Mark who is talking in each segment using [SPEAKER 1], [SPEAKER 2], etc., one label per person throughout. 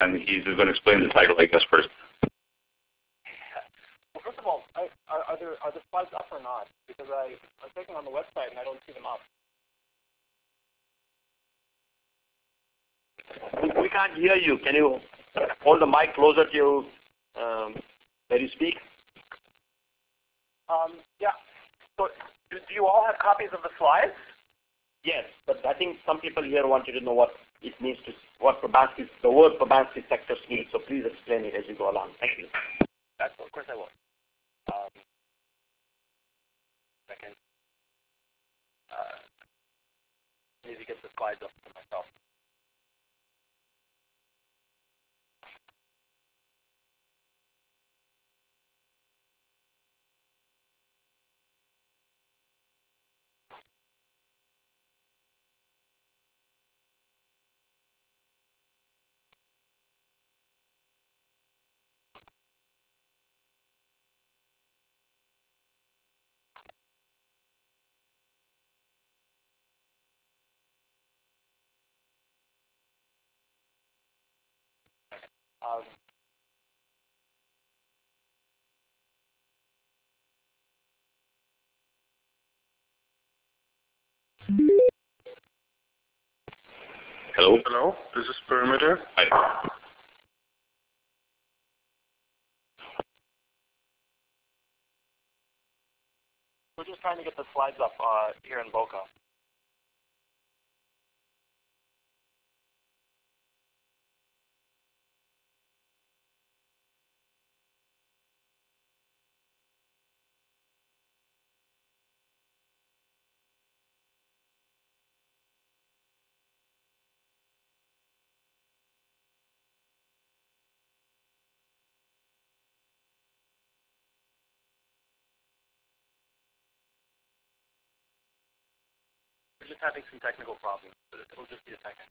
[SPEAKER 1] and he's going to explain the title, I guess, first.
[SPEAKER 2] Well, first of all, are the slides up or not? Because I'm clicking on the website and I don't see them up.
[SPEAKER 3] We can't hear you. Can you hold the mic closer to you where you speak?
[SPEAKER 2] Yeah. So, do you all have copies of the slides?
[SPEAKER 3] Yes, but I think some people here wanted to know what it means to what the word Pobanski sectors means. So please explain it as you go along. Thank you.
[SPEAKER 2] Of course I will. Second. Need to get the slides up for myself.
[SPEAKER 1] Hello?
[SPEAKER 4] Hello, this is Perimeter.
[SPEAKER 1] Hi.
[SPEAKER 2] We're just trying to get the slides up here in Boca. We're just having some technical problems. It'll just be a second.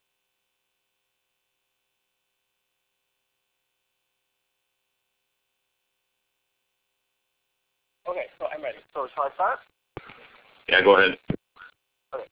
[SPEAKER 2] Okay, so I'm ready. So shall I start?
[SPEAKER 1] Yeah, go ahead.
[SPEAKER 2] Okay.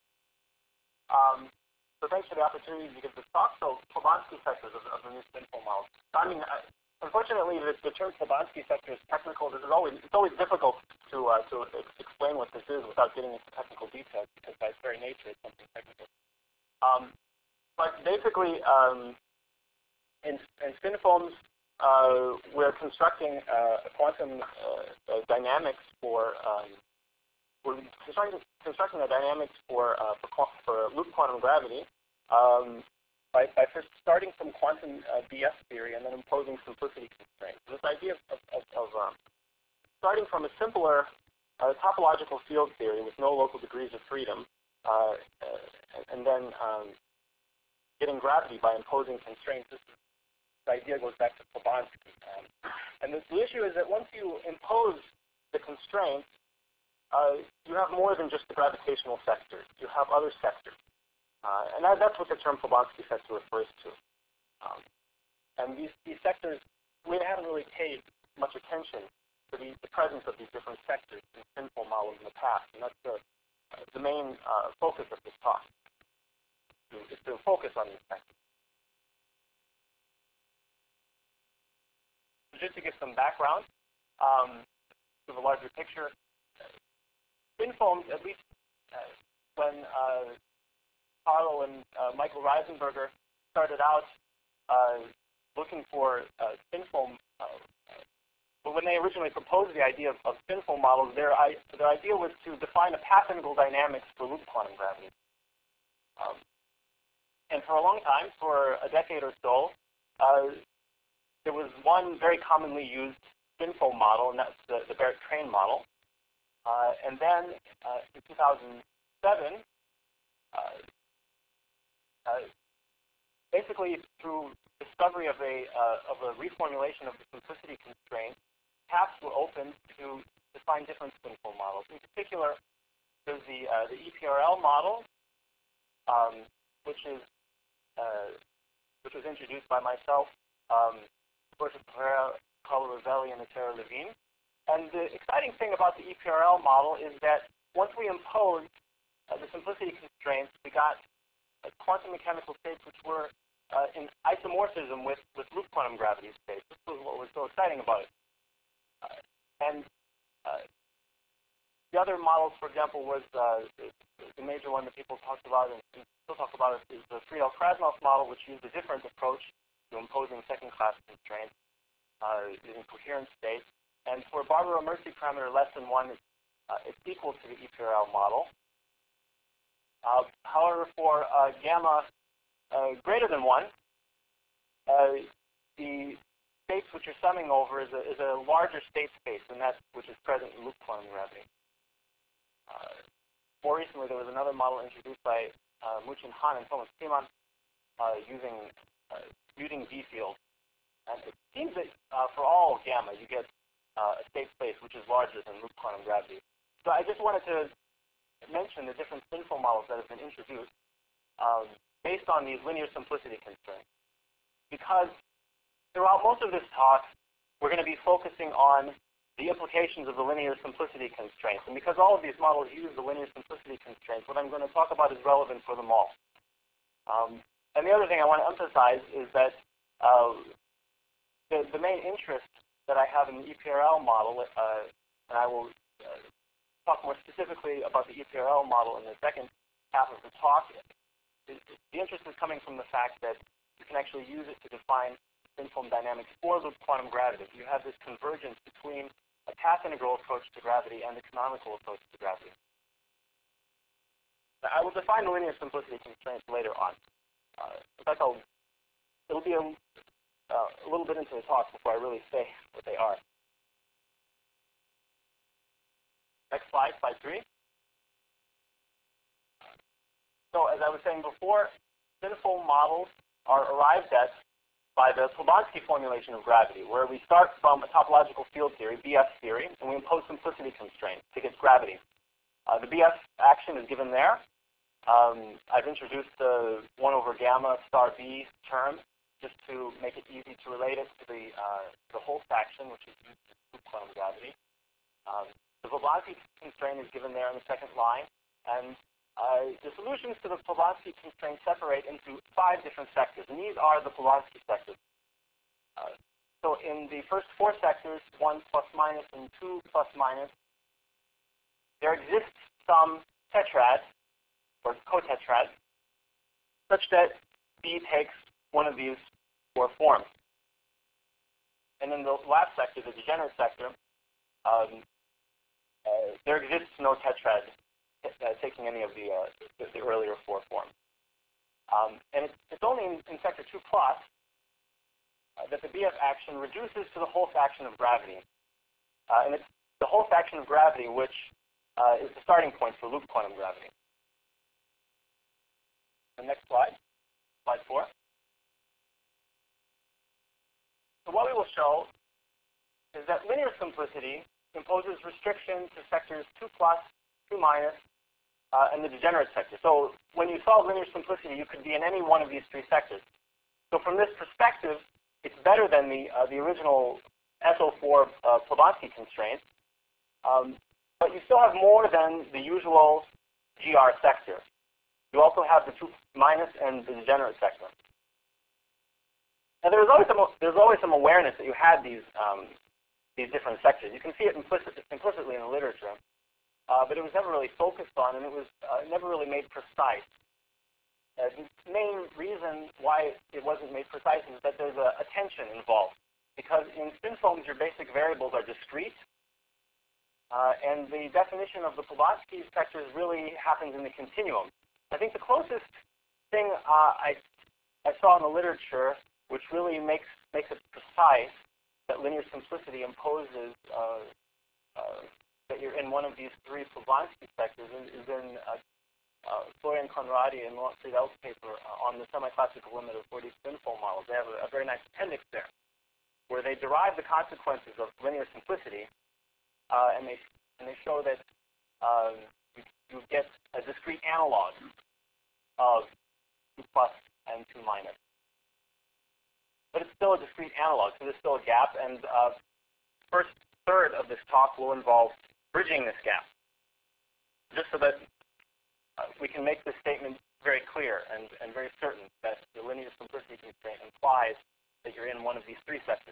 [SPEAKER 2] So thanks for the opportunity to give this talk. So Pobanski sectors of the new spinfold model. I mean, unfortunately, the term Pobanski sector is technical. It's always difficult to explain what this is without getting into technical details because by its very nature, it's something technical. But basically, in spinfoams, we're constructing quantum dynamics for we're constructing the dynamics for loop quantum gravity by first starting from quantum BS theory and then imposing simplicity constraints. This idea of starting from a simpler topological field theory with no local degrees of freedom, and then getting gravity by imposing constraints. The idea goes back to Pobanski. And the issue is that once you impose the constraints, you have more than just the gravitational sector. You have other sectors. And that's what the term Pobanski sector refers to. And these sectors, we haven't really paid much attention to the presence of these different sectors in spinfold models in the past. And that's the main focus of this talk, is to focus on these sectors. Just to give some background to the larger picture, spinfoams, at least when Carlo and Michael Reisenberger started out looking for spinfoam, but when they originally proposed the idea of spinfoam models, their idea was to define a path integral dynamics for loop quantum gravity. And for a long time, for a decade or so, there was one very commonly used spinfoam model, and that's the Barrett-Train model. And then in 2007, basically through discovery of a reformulation of the simplicity constraint, paths were opened to define different spinfoam models. In particular, there's the EPRL model, which was introduced by myself, Roberto Pereira, Carlo Rovelli, and Etero Levine. And the exciting thing about the EPRL model is that once we imposed the simplicity constraints, we got quantum mechanical states which were in isomorphism with loop quantum gravity space. This was what was so exciting about it. And the other models, for example, was the major one that people talked about and still talk about is the Friedel-Krasnoff model, which used a different approach to imposing second-class constraints using coherent state. And for Barbaro Mercy parameter less than 1, it's equal to the EPRL model. However, for gamma greater than 1, the states which you're summing over is a larger state space than that which is present in loop quantum gravity. More recently, there was another model introduced by Muchin Han and Thomas Tiemann using D fields. And it seems that for all gamma, you get a state space which is larger than loop quantum gravity. So I just wanted to mention the different spinfold models that have been introduced based on these linear simplicity constraints. Because throughout most of this talk, we're going to be focusing on the implications of the linear simplicity constraints. And because all of these models use the linear simplicity constraints, what I'm going to talk about is relevant for them all. And the other thing I want to emphasize is that the main interest that I have in the EPRL model, and I will talk more specifically about the EPRL model in the second half of the talk, the interest is coming from the fact that you can actually use it to define spin-foam dynamics for loop quantum gravity. You have this convergence between a path integral approach to gravity and the canonical approach to gravity. I will define the linear simplicity constraints later on. In fact, it'll be a little bit into the talk before I really say what they are. Next slide, slide 3. So as I was saying before, spinfold models are arrived at by the Polonsky formulation of gravity, where we start from a topological field theory, BF theory, and we impose simplicity constraints to get gravity. The BF action is given there. I've introduced the 1 over gamma star B term just to make it easy to relate it to the whole fraction, which is used to loop quantum gravity. The Polanski constraint is given there in the second line, and the solutions to the Polanski constraint separate into 5 different sectors, and these are the Polanski sectors. So in the first 4 sectors, 1 plus minus and 2 plus minus, there exists some tetrad, or cotetrad, such that B takes one of these 4 forms. And in the last sector, the degenerate sector, there exists no tetrad taking any of the earlier 4 forms. And it's only in sector 2 plus that the BF action reduces to the whole fraction of gravity. And it's the whole fraction of gravity which is the starting point for loop quantum gravity. The next slide, slide 4. So what we will show is that linear simplicity imposes restriction to sectors 2 plus, 2 minus, and the degenerate sector. So when you solve linear simplicity, you could be in any one of these 3 sectors. So from this perspective, it's better than the original SO4 Polanski constraint, but you still have more than the usual GR sector. You also have the 2 minus and the degenerate sector. Now there's always some awareness that you had these different sectors. You can see it implicitly in the literature, but it was never really focused on, and it was never really made precise. The main reason why it wasn't made precise is that there's a tension involved, because in spinfoams your basic variables are discrete, and the definition of the Polanski sectors really happens in the continuum. I think the closest thing I saw in the literature, which really makes it precise, that linear simplicity imposes that you're in one of these 3 Polanski sectors, is in Florian Conradi and Laurent Friedel's paper on the semi-classical limit of 4D spinfold models. They have a very nice appendix there, where they derive the consequences of linear simplicity, and they show that you get a discrete analog of 2 plus and 2 minus. But it's still a discrete analog, so there's still a gap, and first third of this talk will involve bridging this gap, just so that we can make this statement very clear and very certain that the linear simplicity constraint implies that you're in one of these three sectors.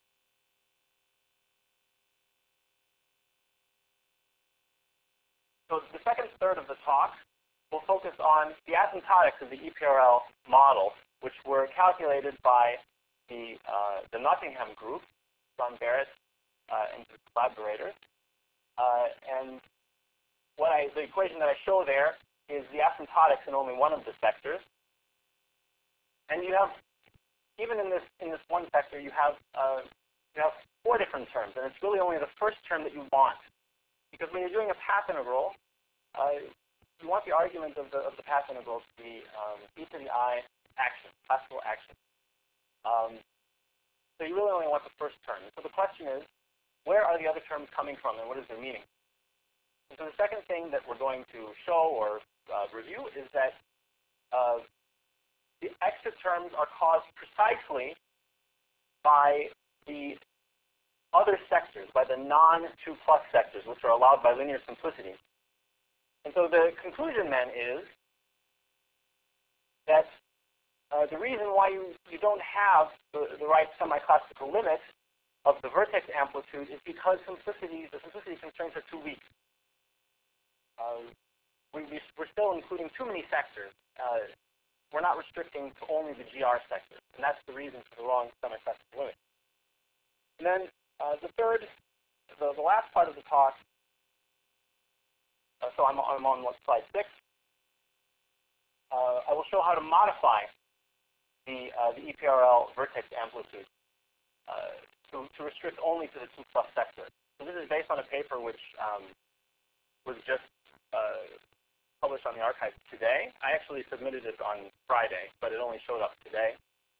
[SPEAKER 2] So the second third of the talk will focus on the asymptotics of the EPRL model, which were calculated by the Nottingham group, John Barrett and his collaborators. And the equation that I show there is the asymptotics in only one of the sectors. And you have, even in this one sector, you have four different terms, and it's really only the first term that you want, because when you're doing a path integral, you want the argument of the path integral to be e to the I action, classical action. So you really only want the first term. So the question is, where are the other terms coming from, and what is their meaning? And so the second thing that we're going to show or review is that the extra terms are caused precisely by the other sectors, by the non-2+ sectors, which are allowed by linear simplicity. And so the conclusion then is that the reason why you don't have the right semi-classical limit of the vertex amplitude is because the simplicity constraints are too weak. We're still including too many sectors. We're not restricting to only the GR sector, and that's the reason for the wrong semi-classical limit. And then the last part of the talk, so I'm on slide 6. I will show how to modify the EPRL vertex amplitude to restrict only to the 2+ sector. So this is based on a paper which was just published on the archive today. I actually submitted it on Friday, but it only showed up today.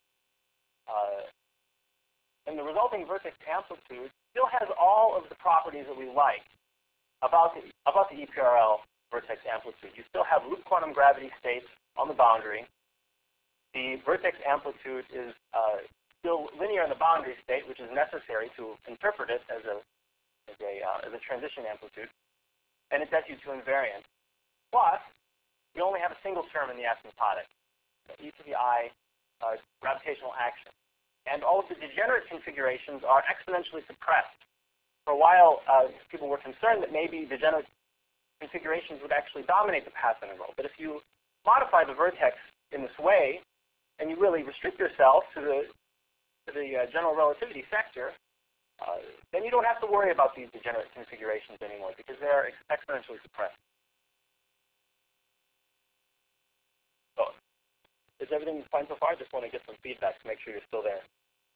[SPEAKER 2] And the resulting vertex amplitude still has all of the properties that we like about the EPRL vertex amplitude. You still have loop quantum gravity states on the boundary. The vertex amplitude is still linear in the boundary state, which is necessary to interpret it as a transition amplitude, and it's SU2 invariant. Plus, you only have a single term in the asymptotic, e to the I gravitational action. And all of the degenerate configurations are exponentially suppressed. For a while, people were concerned that maybe degenerate configurations would actually dominate the path integral. But if you modify the vertex in this way, and you really restrict yourself to the general relativity sector, then you don't have to worry about these degenerate configurations anymore because they're exponentially suppressed. So, is everything fine so far? I just want to get some feedback to make sure you're still there.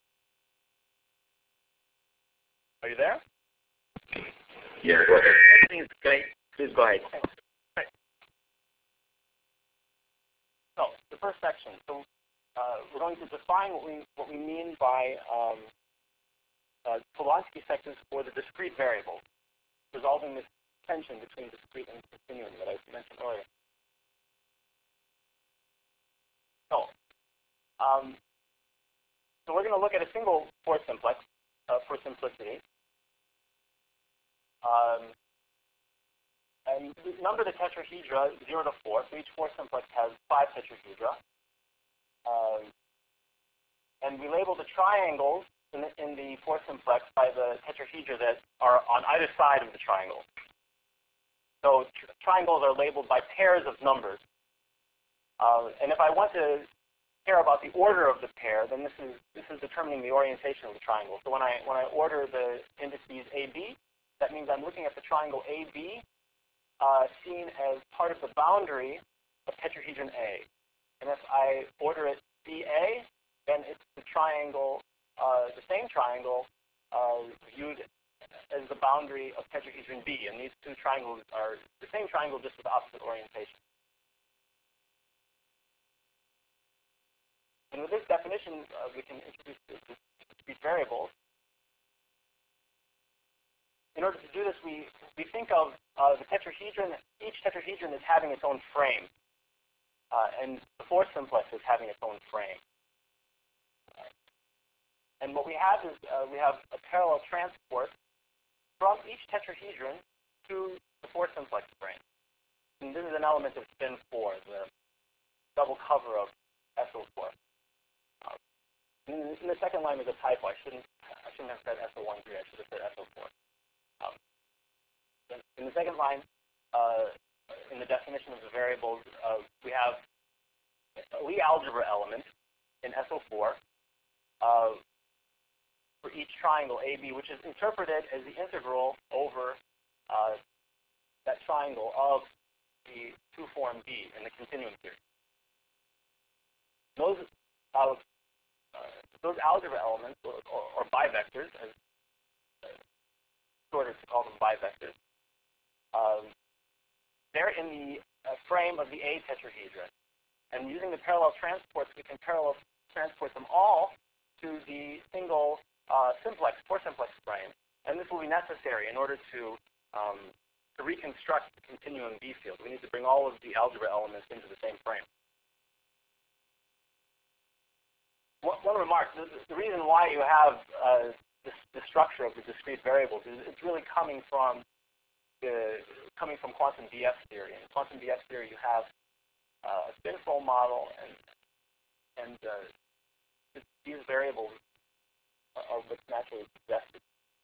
[SPEAKER 2] Are you there?
[SPEAKER 1] Yeah, go ahead.
[SPEAKER 3] Everything is great. Please go ahead.
[SPEAKER 2] Okay. Great. So, the first section. So, we're going to define what we mean by Polanski sectors for the discrete variable, resolving this tension between discrete and continuum that I mentioned earlier. So we're going to look at a single four simplex for simplicity. And number the tetrahedra 0 to 4. So each four simplex has 5 tetrahedra. And we label the triangles in the four simplex by the tetrahedra that are on either side of the triangle. So triangles are labeled by pairs of numbers. And if I want to care about the order of the pair, then this is determining the orientation of the triangle. So when I order the indices AB, that means I'm looking at the triangle AB seen as part of the boundary of tetrahedron A. And if I order it BA, then it's the triangle, the same triangle, viewed as the boundary of tetrahedron B. And these two triangles are the same triangle, just with opposite orientation. And with this definition, we can introduce discrete variables. In order to do this, we think of the tetrahedron. Each tetrahedron is having its own frame, and the fourth simplex is having its own frame. And what we have is we have a parallel transport from each tetrahedron to the fourth simplex frame. And this is an element of spin 4, double cover of SO4. In the second line is a typo. I shouldn't have said SO13. I should have said SO4. In the second line, in the definition of the variables, we have a Lie algebra element in SO4 for each triangle AB, which is interpreted as the integral over that triangle of the two-form B in the continuum theory. Those algebra elements, or bivectors, as shorter to call them bivectors, they're in the frame of the A tetrahedron. And using the parallel transports, we can parallel transport them all to the single four-simplex frame. And this will be necessary in order to reconstruct the continuum B field. We need to bring all of the algebra elements into the same frame. One remark, the reason why you have the structure of the discrete variables is it's really coming from quantum BF theory. In quantum BF theory, you have a spin-fold model, and these variables are what's naturally suggested.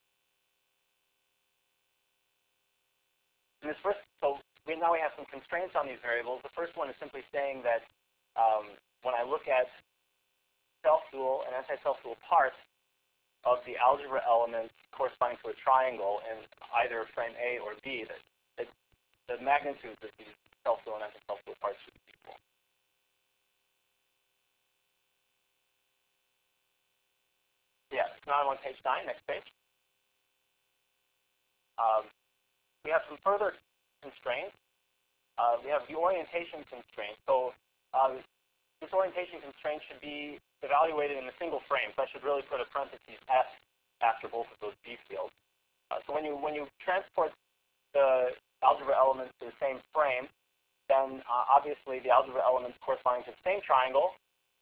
[SPEAKER 2] In this first, now we have some constraints on these variables. The first one is simply saying that when I look at self-dual and anti-self-dual parts of the algebra elements corresponding to a triangle in either frame A or B, that the magnitudes of these self-dual and anti-self-dual parts should be equal. Yeah, now I'm on page 9, next page. We have some further constraints. We have the orientation constraint. So this orientation constraint should be evaluated in a single frame. So I should really put a parentheses S after both of those B fields. So when you transport the algebra elements to the same frame, then obviously the algebra elements corresponding to the same triangle,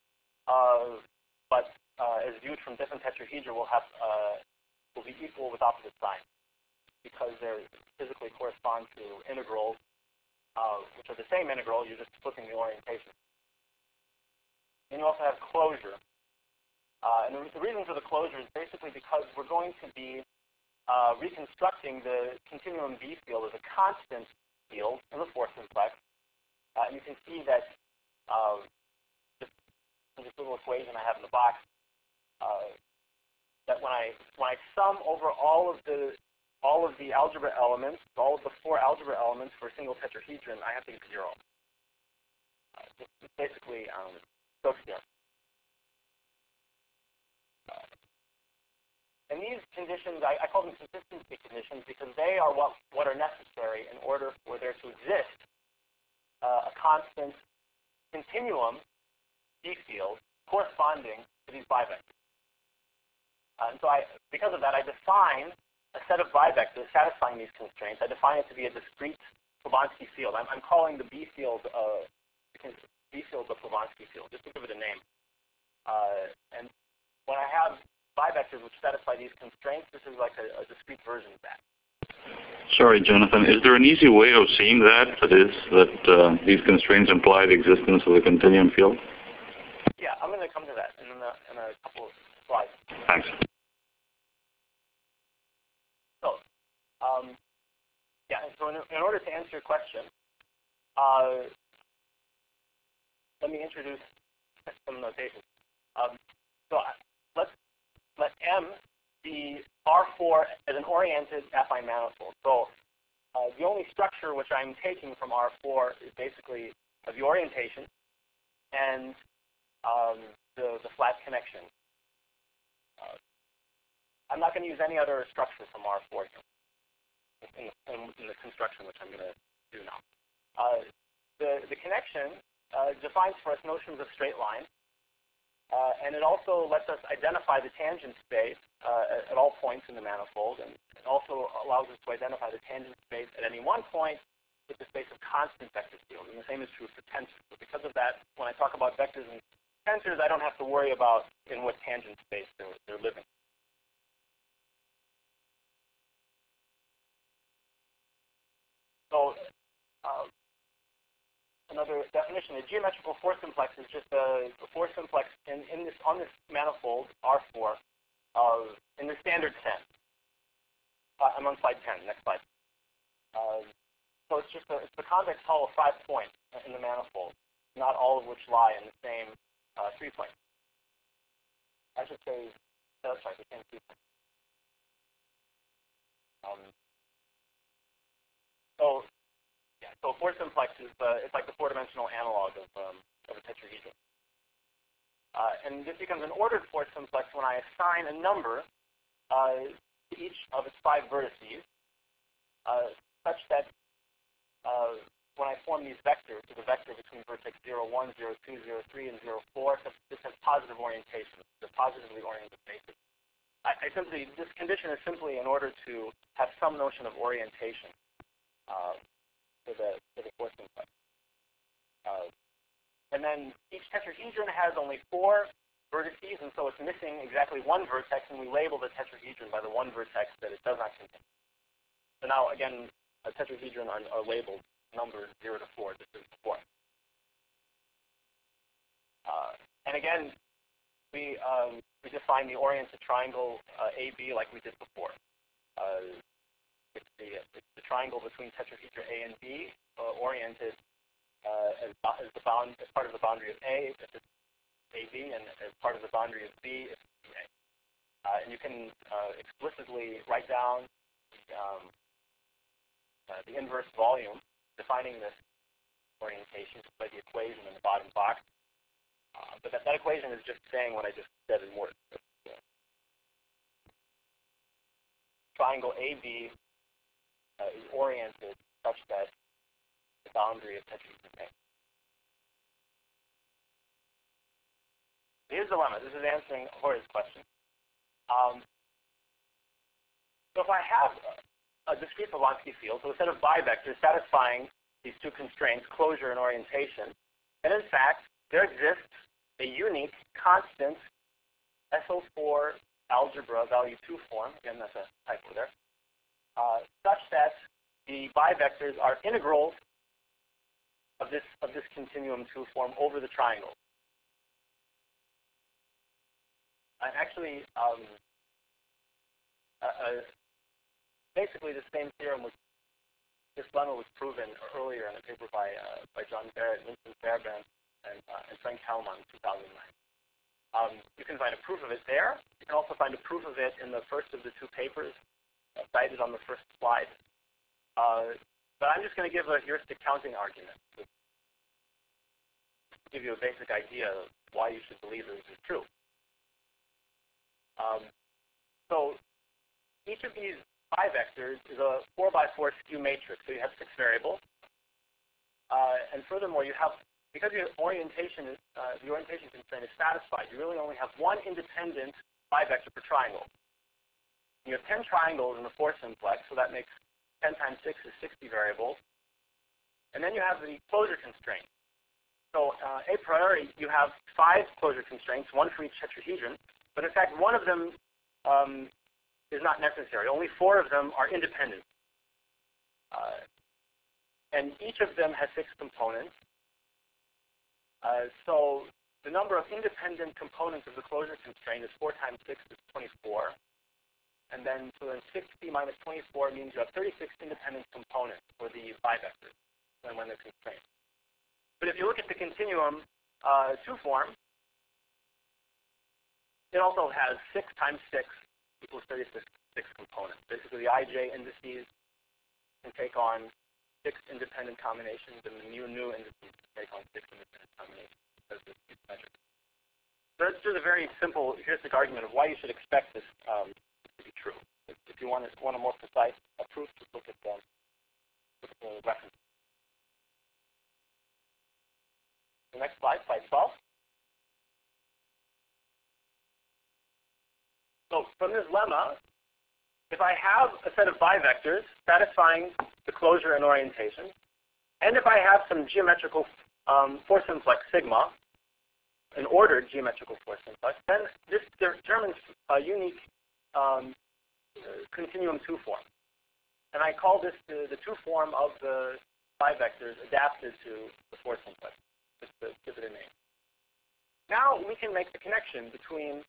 [SPEAKER 2] but as viewed from different tetrahedra, will be equal with opposite signs, because they physically correspond to integrals, which are the same integral. You're just flipping the orientation. And you also have closure. And the reason for the closure is basically because we're going to be reconstructing the continuum B field as a constant field in the fourth simplex. And you can see that just in this little equation I have in the box, that when I sum over all of the algebra elements, all of the four algebra elements for a single tetrahedron, I have to get 0. It's basically Stokes theorem. And these conditions, I call them consistency conditions because they are what are necessary in order for there to exist a constant continuum B field corresponding to these bivectors. And so because of that, I define a set of bivectors satisfying these constraints. I define it to be a discrete Fibonacci field. I'm calling the B field B field the Fibonacci field, just to give it a name. And when I have bivectors which satisfy these constraints, this is like a discrete version of that.
[SPEAKER 1] Sorry, Jonathan. Is there an easy way of seeing that? That is, that these constraints imply the existence of a continuum field?
[SPEAKER 2] Yeah, I'm going to come to that in a couple of slides.
[SPEAKER 1] Thanks.
[SPEAKER 2] So, yeah, and so in order to answer your question, let me introduce some notation. So let's let M be R4 as an oriented affine manifold. So the only structure which I'm taking from R4 is basically the orientation and the flat connection. I'm not going to use any other structure from R4 here in the construction which I'm going to do now. The connection defines for us notions of straight line, and it also lets us identify the tangent space at all points in the manifold, and it also allows us to identify the tangent space at any one point with the space of constant vector field, and the same is true for tensors. So because of that, when I talk about vectors and tensors, I don't have to worry about in what tangent space they're living. So another definition, a geometrical force simplex is just a force simplex on this manifold R4 in the standard sense. I'm on slide 10. Next slide. So it's just it's the convex hull of 5 points in the manifold, not all of which lie in the same 3 points. I should say, no, sorry, the same 3 points. So force simplex is it's like the 4-dimensional analog of a tetrahedron. And this becomes an ordered force simplex when I assign a number to each of its 5 vertices, such that when I form these vectors, so the vector between vertex 0, 1, 0, 2, 0, 3, and 0, 4, this has positive orientation. It's a positively oriented basis. This condition is simply in order to have some notion of orientation for the force simplex. And then each tetrahedron has only 4 vertices, and so it's missing exactly 1 vertex, and we label the tetrahedron by the 1 vertex that it does not contain. So now, again, a tetrahedron are labeled numbers 0 to 4, just as before. And again, we define the oriented triangle AB like we did before. It's the triangle between tetrahedra A and B, oriented as part of the boundary of A, if it's AB, and as part of the boundary of B, if it's BA. And you can explicitly write down the inverse volume defining this orientation by the equation in the bottom box. But that equation is just saying what I just said in words. Triangle AB is oriented such that the boundary of tetrahedron A. Here's the lemma. This is answering Jorge's question. So if I have a discrete Blavatsky field, so a set of bivectors satisfying these 2 constraints, closure and orientation, and in fact, there exists a unique, constant SO4 algebra value 2 form, again that's a typo there, such that the bivectors are integrals of this continuum 2 form over the triangle. And actually, basically the same theorem this lemma was proven earlier in a paper by John Barrett, Vincent Fairbairn, and Frank Hellman in 2009. You can find a proof of it there. You can also find a proof of it in the first of the 2 papers cited on the first slide. But I'm just going to give a heuristic counting argument to give you a basic idea of why you should believe this is true. So each of these bivectors is a 4x4 skew matrix. So you have 6 variables. And furthermore, you have, because your orientation the orientation constraint is satisfied, you really only have 1 independent bivector per triangle. You have 10 triangles in the force simplex, so that makes 10 times 6 is 60 variables. And then you have the closure constraint. So a priori, you have 5 closure constraints, 1 for each tetrahedron. But in fact, 1 of them is not necessary. Only 4 of them are independent. And each of them has 6 components. So the number of independent components of the closure constraint is 4 times 6 is 24. And then, so then 60 minus 24 means you have 36 independent components for the bivectors when they're constrained. But if you look at the continuum 2 form, it also has 6 times 6 equals 36 components. Basically, the IJ indices can take on 6 independent combinations, and the mu indices can take on 6 independent combinations because it's symmetric. So that's just a very simple heuristic argument of why you should expect this to be true. If you want a more precise proof, just look at the reference. The next slide, slide 12. So from this lemma, if I have a set of bivectors satisfying the closure and orientation, and if I have some geometrical force simplex sigma, an ordered geometrical force simplex, then this determines a unique continuum 2 form. And I call this the 2 form of the bivectors adapted to the force simplex. just to give it a name. Now we can make the connection between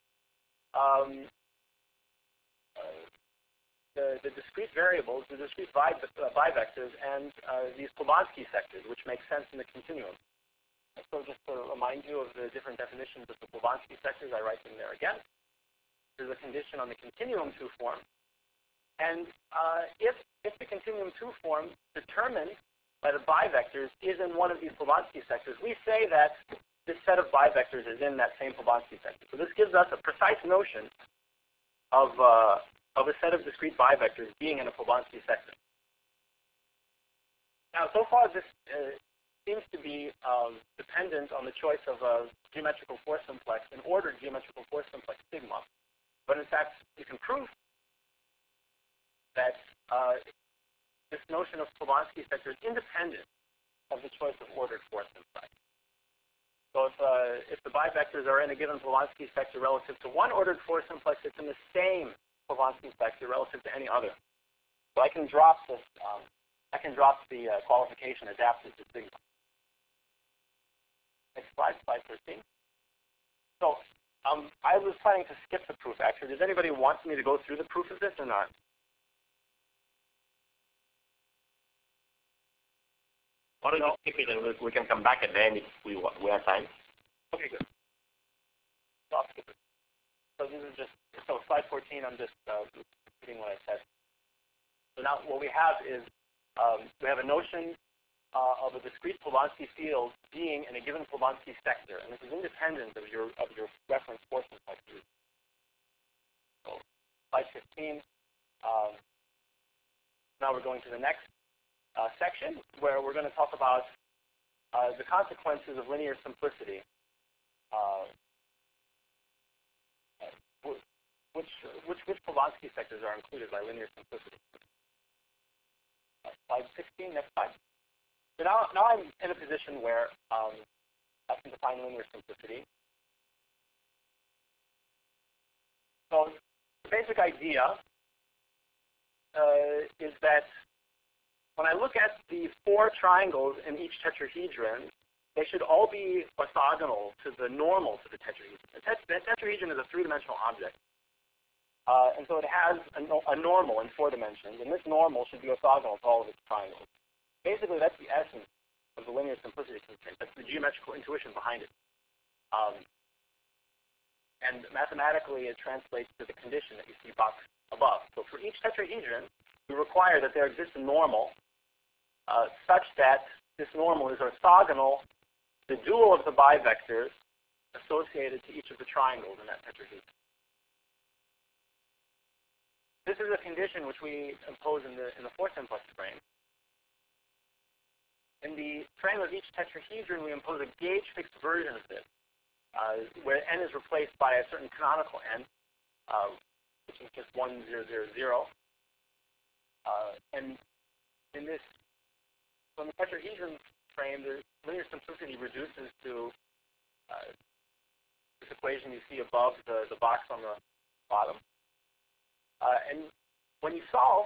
[SPEAKER 2] the discrete variables, the discrete bivectors, and these Polanski sectors, which make sense in the continuum. So just to remind you of the different definitions of the Polanski sectors, I write them there again. There's a condition on the continuum 2 form. And if the continuum 2 form determined by the bivectors is in one of these Polanski sectors, we say that this set of bivectors is in that same Polanski sector. So this gives us a precise notion of a set of discrete bivectors being in a Polanski sector. Now, so far this seems to be dependent on the choice of a geometrical force simplex, an ordered geometrical force simplex sigma. But in fact, you can prove that this notion of Polanski sector is independent of the choice of ordered force simplex. So if the bivectors are in a given Polanski sector relative to one ordered force simplex, it's in the same Polanski sector relative to any other. So I can drop this. I can drop the qualification adapted to sigma. Next slide, slide 13. So I was planning to skip the proof, actually. Does anybody want me to go through the proof of this or not?
[SPEAKER 3] Why don't you skip it and we can come back at the end if we have time.
[SPEAKER 2] Okay, good. So I'll skip it. So this is just, so slide 14, I'm just repeating what I said. So now what we have is, we have a notion of a discrete Polanski field being in a given Polanski sector, and this is independent of your reference force complexity. So slide 15. Now we're going to the next section where we're going to talk about the consequences of linear simplicity. Which Polanski sectors are included by linear simplicity? Slide 16, next slide. So now I'm in a position where I can define linear simplicity. So the basic idea is that when I look at the 4 triangles in each tetrahedron, they should all be orthogonal to the normal to the tetrahedron. The tetrahedron is a 3-dimensional object. And so it has a normal in 4 dimensions, and this normal should be orthogonal to all of its triangles. Basically, that's the essence of the linear simplicity constraint. That's the geometrical intuition behind it. And mathematically, it translates to the condition that you see boxed above. So for each tetrahedron, we require that there exists a normal such that this normal is orthogonal to the dual of the bivectors associated to each of the triangles in that tetrahedron. This is a condition which we impose in the force simplex frame. In the frame of each tetrahedron, we impose a gauge-fixed version of this, where n is replaced by a certain canonical n, which is just 1, 0, 0, 0. And in this, so in the tetrahedron frame, the linear simplicity reduces to this equation you see above the box on the bottom. And when you solve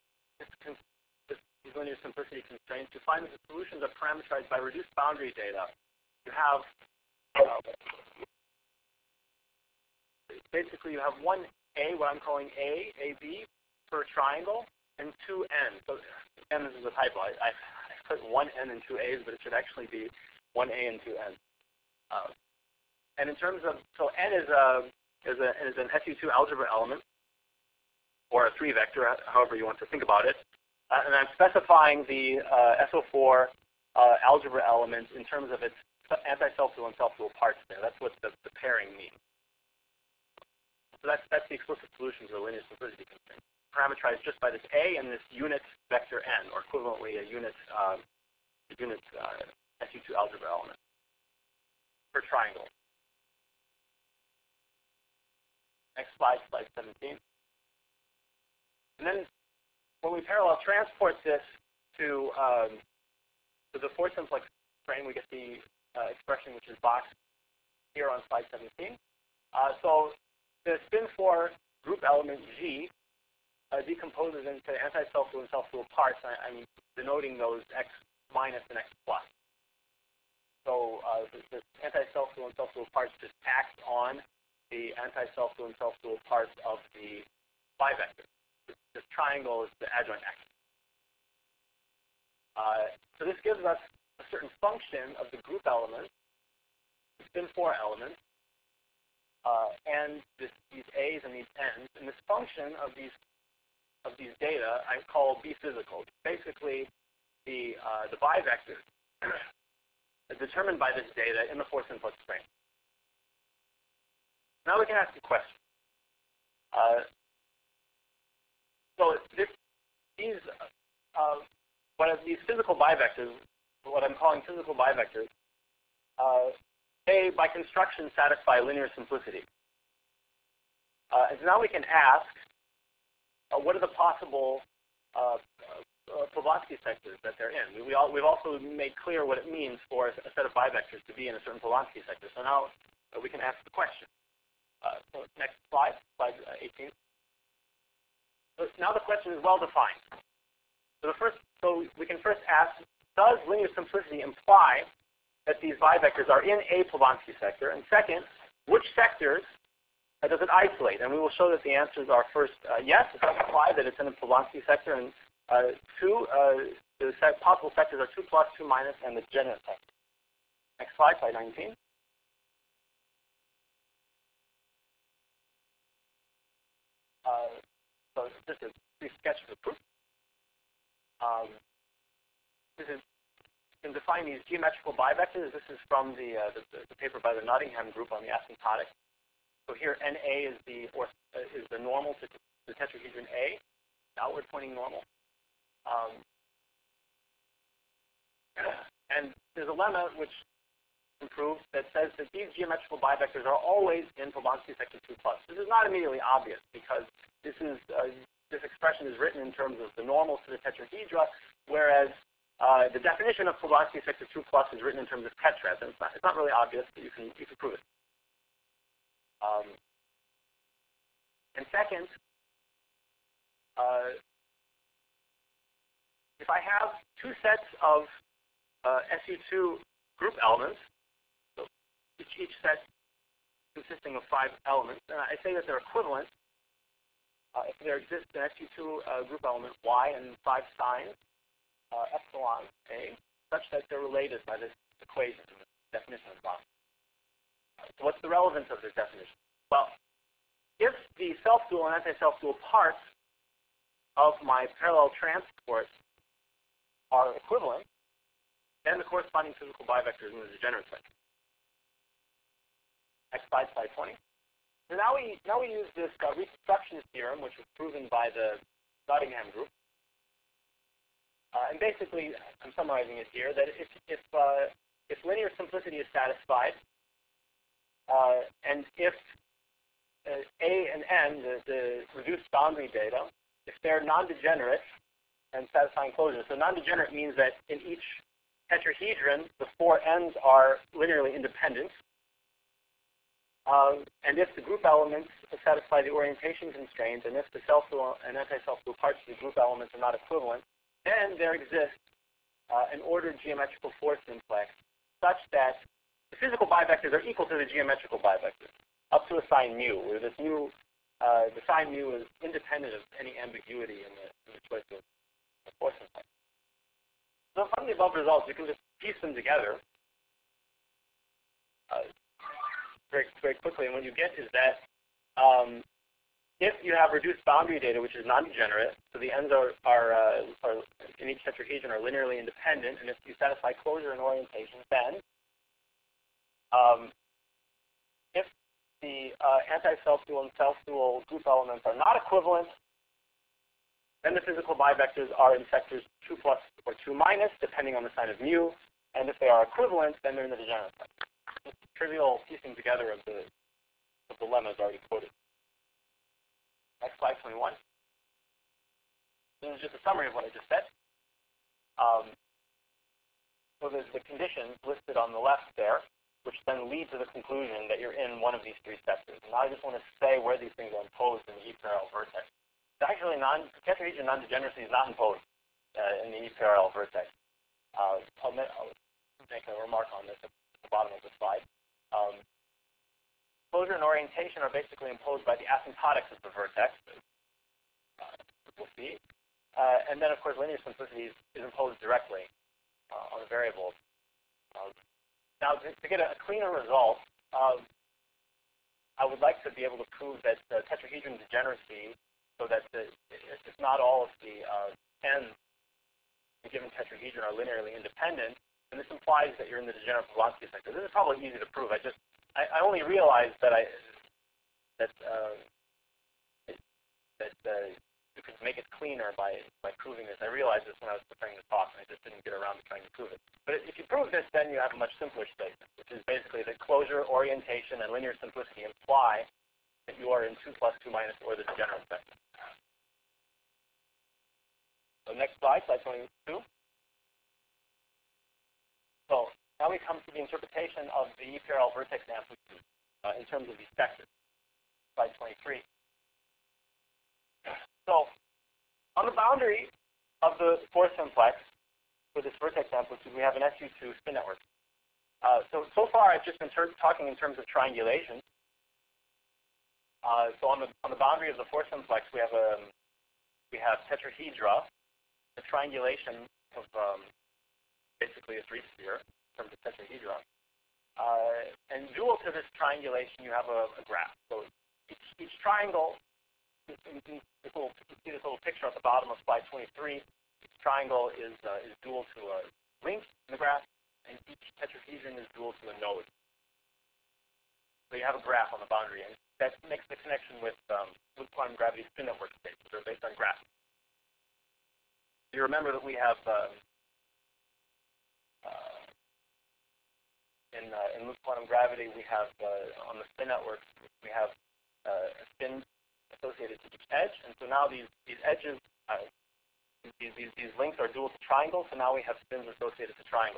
[SPEAKER 2] these linear simplicity constraints, you find that the solutions are parameterized by reduced boundary data. You have basically you have 1A, what I'm calling A, AB per triangle, and 2N. So again, this is a typo. I put 1N and 2 A's, but it should actually be 1A and 2N. And in terms of, so N is an SU2 algebra element, or a 3-vector, however you want to think about it. And I'm specifying the SO4 algebra element in terms of its anti-self-dual and self-dual parts there. That's what the pairing means. So that's the explicit solution to the linear simplicity constraint, parameterized just by this A and this unit vector N, or equivalently a unit SU2 algebra element per triangle. Next slide, slide 17. And then when we parallel transport this to the force simplex frame, we get the expression which is boxed here on slide 17. So the spin 4 group element G decomposes into anti-self-dual and self-dual parts. I'm denoting those X minus and X plus. So the anti-self-dual and self-dual parts just act on the anti-self-dual and self-dual parts of the bivector. This triangle is the adjoint axis. So this gives us a certain function of the group element, the spin 4 element, and these A's and these N's. And this function of these data I call B physical. Basically, the bivector is determined by this data in the force input frame. Now we can ask a question. So these physical bivectors, what I'm calling physical bivectors, they by construction satisfy linear simplicity. And so now we can ask, what are the possible Blavatsky sectors that they're in? We've also made clear what it means for a set of bivectors to be in a certain Blavatsky sector. So now we can ask the question. So next slide, slide 18. So now the question is well defined. So we can first ask, does linear simplicity imply that these bivectors are in a Blavatsky sector? And second, which sectors does it isolate? And we will show that the answers are first, yes, it does imply that it's in a Blavatsky sector, and two, the possible sectors are 2 plus, 2 minus, and the degenerate sector. Next slide, slide 19. So just a brief sketch of the proof. This is, you can define these geometrical bivectors. This is from the paper by the Nottingham group on the asymptotic. So here, NA is the normal to the tetrahedron A, the outward pointing normal. And there's a lemma which improves that says that these geometrical bivectors are always in Blavatsky sector 2 plus. This is not immediately obvious because this expression is written in terms of the normals to the tetrahedra, whereas the definition of Blavatsky sector 2 plus is written in terms of tetrads. And it's not really obvious, but you can prove it. And second, if I have two sets of SU2 group elements, so each set consisting of 5 elements, and I say that they're equivalent, if there exists an SU2 group element Y and 5 signs, epsilon A, such that they're related by this equation, the definition of the bottom. So what's the relevance of this definition? Well, if the self-dual and anti-self-dual parts of my parallel transport are equivalent, then the corresponding physical bivector is in the degenerate sector. Next slide, slide 20. So now we use this reconstruction theorem, which was proven by the Nottingham group. And basically, I'm summarizing it here, that if linear simplicity is satisfied, and if A and N, the reduced boundary data, if they're non-degenerate and satisfying closure. So non-degenerate means that in each tetrahedron, the 4 ends are linearly independent. And if the group elements satisfy the orientation constraints, and if the self-dual and anti-self-dual parts of the group elements are not equivalent, then there exists an ordered geometrical force simplex such that the physical bivectors are equal to the geometrical bivectors, up to a sign mu, where this mu, the sign mu is independent of any ambiguity in the choice of the force simplex. So from the above results, you can just piece them together very, very quickly. And what you get is that if you have reduced boundary data, which is non-degenerate, so the ends are in each tetrahedron are linearly independent, and if you satisfy closure and orientation, then if the anti-self-dual and self-dual group elements are not equivalent, then the physical bivectors are in sectors 2 plus or 2 minus, depending on the sign of mu. And if they are equivalent, then they're in the degenerate sector. Just trivial piecing together of the lemmas already quoted. Next slide, 21. This is just a summary of what I just said. So there's the conditions listed on the left there, which then lead to the conclusion that you're in one of these 3 sectors. And now I just want to say where these things are imposed in the E-parallel vertex. It's actually tetrahedron non-degeneracy is not imposed in the E-parallel vertex. I'll make a remark on this at the bottom of the slide. Closure and orientation are basically imposed by the asymptotics of the vertex, as we'll see. And then, of course, linear simplicity is imposed directly on the variable. Now, to get a cleaner result, I would like to be able to prove that tetrahedron degeneracy, so that if not all of the ends in a given tetrahedron are linearly independent, and this implies that you're in the degenerate Blavatsky sector. This is probably easy to prove. I only realized that you could make it cleaner by proving this. I realized this when I was preparing the talk, and I just didn't get around to trying to prove it. But if you prove this, then you have a much simpler statement, which is basically that closure, orientation, and linear simplicity imply that you are in 2 plus 2 minus or the degenerate sector. So next slide, slide 22. So now we come to the interpretation of the parallel vertex amplitude in terms of these vectors. Slide 23. So on the boundary of the fourth simplex for this vertex amplitude, we have an SU2 spin network. So far, I've just been talking in terms of triangulation. So on the boundary of the fourth simplex, we have tetrahedra, the triangulation of basically a three-sphere in terms of tetrahedra. And dual to this triangulation, you have a graph. So each triangle, you see this little picture at the bottom of slide 23. Each triangle is dual to a link in the graph, and each tetrahedron is dual to a node. So you have a graph on the boundary, and that makes the connection with quantum gravity spin network states that are based on graphs. You remember that we have in loop quantum gravity, we have on the spin network, we have a spin associated to each edge, and so now these edges, these links are dual to triangles, so now we have spins associated to triangles.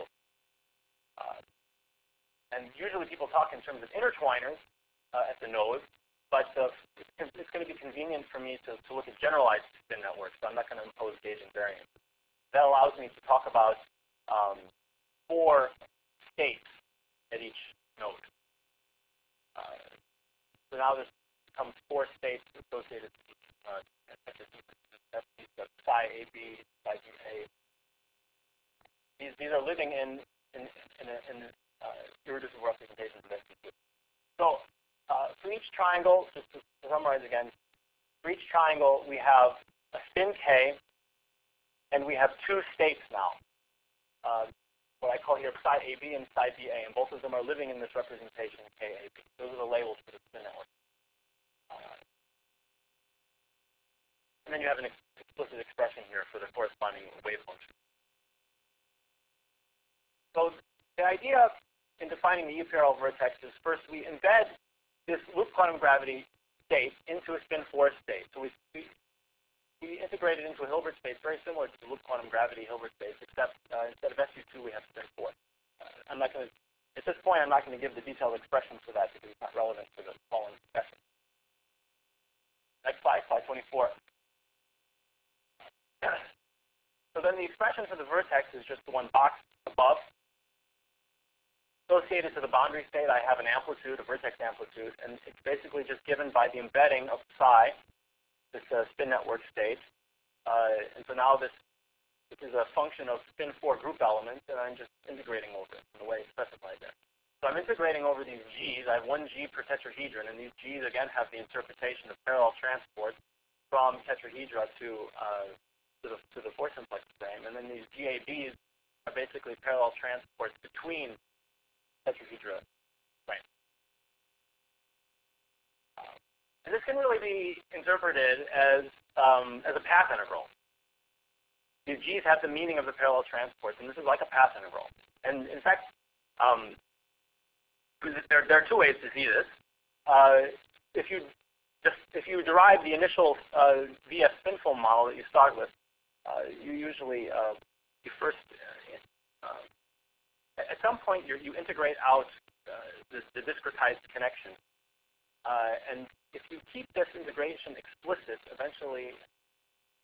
[SPEAKER 2] And usually people talk in terms of intertwiners at the nodes, but it's going to be convenient for me to look at generalized spin networks, so I'm not going to impose gauge invariance. That allows me to talk about 4 states at each node. So now this becomes 4 states associated to psi AB, psi BA. These are living in irreducible representations of SU2. So for each triangle, just to summarize again, for each triangle we have a spin K, and we have 2 states now. What I call here psi AB and psi BA, and both of them are living in this representation KAB. Those are the labels for the spin network. And then you have an explicit expression here for the corresponding wave function. So the idea in defining the U-parallel vertex is first we embed this loop quantum gravity state into a spin 4 state. So we integrate it into a Hilbert space very similar to the loop quantum gravity Hilbert space, except instead of SU2 we have spin 4. I'm not going to, at this point, I'm not going to give the detailed expression for that because it's not relevant to the following discussion. Next slide, slide 24. So then the expression for the vertex is just the one box above. Associated to the boundary state, I have an amplitude, a vertex amplitude, and it's basically just given by the embedding of psi, this spin network state. And so now this is a function of spin 4 group elements, and I'm just integrating over it in the way specified there. So I'm integrating over these G's. I have 1 G per tetrahedron, and these G's again have the interpretation of parallel transport from tetrahedra to the 4 simplex frame, and then these GABs are basically parallel transports between tetrahedra frames. And this can really be interpreted as a path integral. These G's have the meaning of the parallel transports, and this is like a path integral. And in fact, there are 2 ways to see this. If you derive the initial VF spinfold model that you start with, you usually you first at some point you integrate out the discretized connection, and if you keep this integration explicit, eventually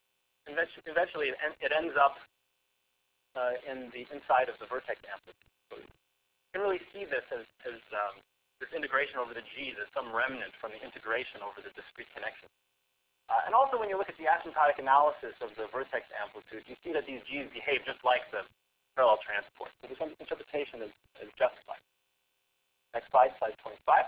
[SPEAKER 2] it ends up in the inside of the vertex amplitude. So you can really see this as this integration over the G's as some remnant from the integration over the discrete connection. And also when you look at the asymptotic analysis of the vertex amplitude, you see that these G's behave just like the parallel transport. So this interpretation is justified. Next slide, slide 25.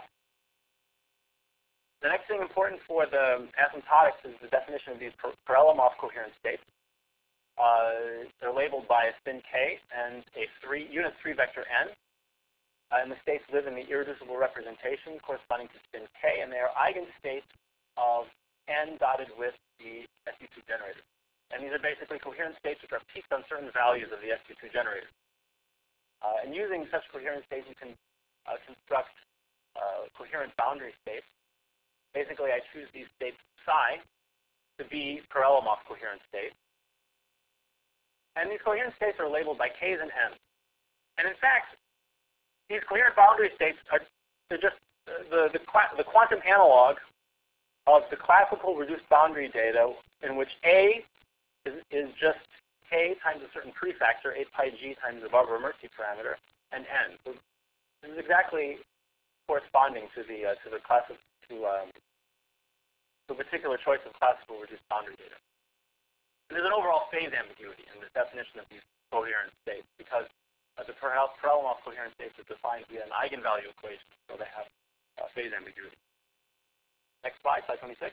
[SPEAKER 2] The next thing important for the asymptotics is the definition of these Perelomov coherent states. They're labeled by a spin k and a unit 3 vector n. And the states live in the irreducible representation corresponding to spin k, and they are eigenstates of n dotted with the SU2 generator. And these are basically coherent states which are peaked on certain values of the SU2 generator. And using such coherent states, you can construct coherent boundary states. Basically, I choose these states psi to be Perelomov coherent states. And these coherent states are labeled by k's and n's. And in fact, these coherent boundary states are just the quantum analog of the classical reduced boundary data in which A is just k times a certain prefactor, 8 pi g times the Barber-Mercy parameter, and n. So this is exactly corresponding to the particular choice of classical reduced boundary data. And there's an overall phase ambiguity in the definition of these coherent states because the Perelomov coherent states are defined via an eigenvalue equation, so they have phase ambiguity. Next slide, slide 26.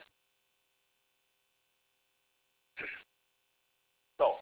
[SPEAKER 2] So,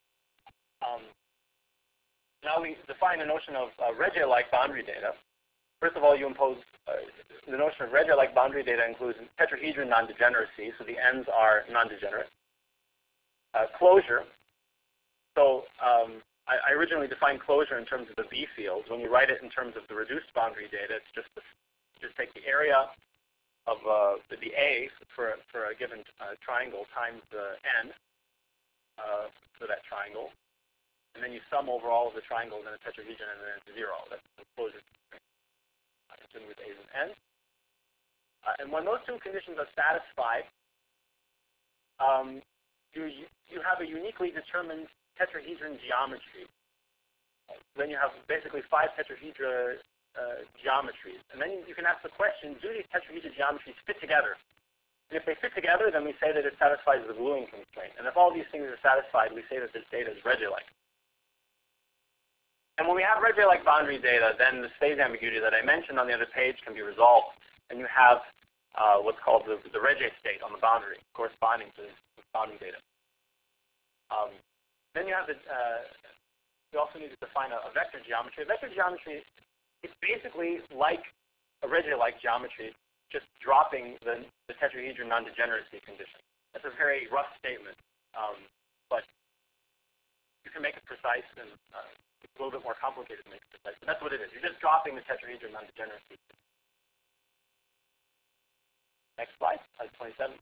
[SPEAKER 2] now we define the notion of Regge-like boundary data. First of all, you impose the notion of Regge-like boundary data includes tetrahedron non-degeneracy, so the ends are non-degenerate. Closure. So I originally defined closure in terms of the B fields. When you write it in terms of the reduced boundary data, it's just take the area of the A for a given triangle times the n for that triangle, and then you sum over all of the triangles in a tetrahedron, and then it's 0. That's the closure with A's and N's. And when those two conditions are satisfied, you have a uniquely determined tetrahedron geometry. Then you have basically 5 tetrahedra geometries. And then you can ask the question, do these tetrahedral geometries fit together? And if they fit together, then we say that it satisfies the gluing constraint. And if all these things are satisfied, we say that this data is Regge-like. And when we have Regge-like boundary data, then the phase ambiguity that I mentioned on the other page can be resolved. And you have what's called the Regge state on the boundary corresponding to this boundary data. Then you have you also need to define a vector geometry. A vector geometry is basically like a Regge-like geometry, just dropping the tetrahedron non-degeneracy condition. That's a very rough statement, but you can make it precise, and it's a little bit more complicated to make it precise. But that's what it is. You're just dropping the tetrahedron non-degeneracy. Next slide, slide 27.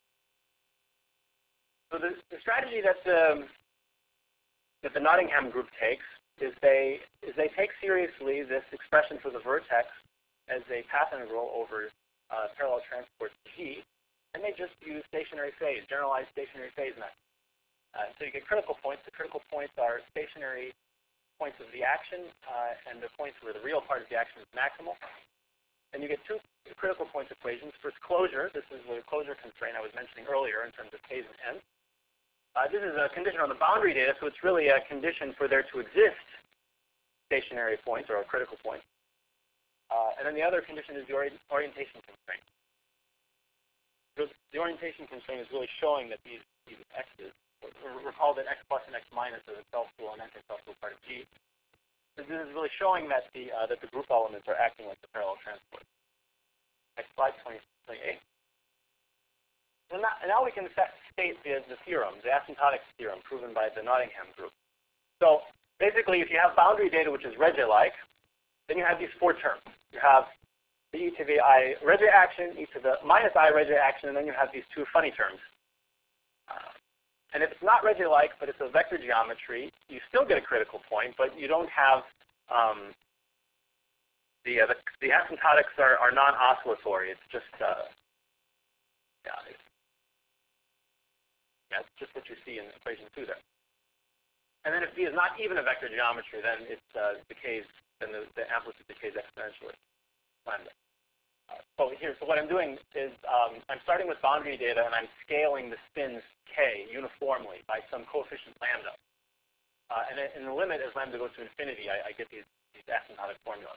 [SPEAKER 2] So the strategy that the Nottingham group takes is they take seriously this expression for the vertex as a path integral over parallel transport G, and they just use stationary phase, generalized stationary phase method. So you get critical points. The critical points are stationary points of the action and the points where the real part of the action is maximal. And you get 2 critical points equations. First, closure. This is the closure constraint I was mentioning earlier in terms of k's and n's. This is a condition on the boundary data, so it's really a condition for there to exist stationary points or a critical point. And then the other condition is the orientation constraint. The orientation constraint is really showing that these x's, recall that x plus and x minus are the self-dual and anti-self-dual part of G. This is really showing that the group elements are acting like the parallel transport. Next slide, 28. And now we can state the theorem, the asymptotics theorem, proven by the Nottingham group. So basically, if you have boundary data which is Regge-like, then you have these 4 terms. You have the e to the I Regge action, e to the minus I Regge action, and then you have these 2 funny terms. And if it's not Regge-like, but it's a vector geometry, you still get a critical point, but you don't have the asymptotics are non-oscillatory. It's just it's just what you see in equation 2 there. And then if B is not even a vector geometry, then it decays, then the amplitude decays exponentially. Lambda. So what I'm doing is I'm starting with boundary data and I'm scaling the spins k uniformly by some coefficient lambda. And in the limit, as lambda goes to infinity, I get these asymptotic formulas.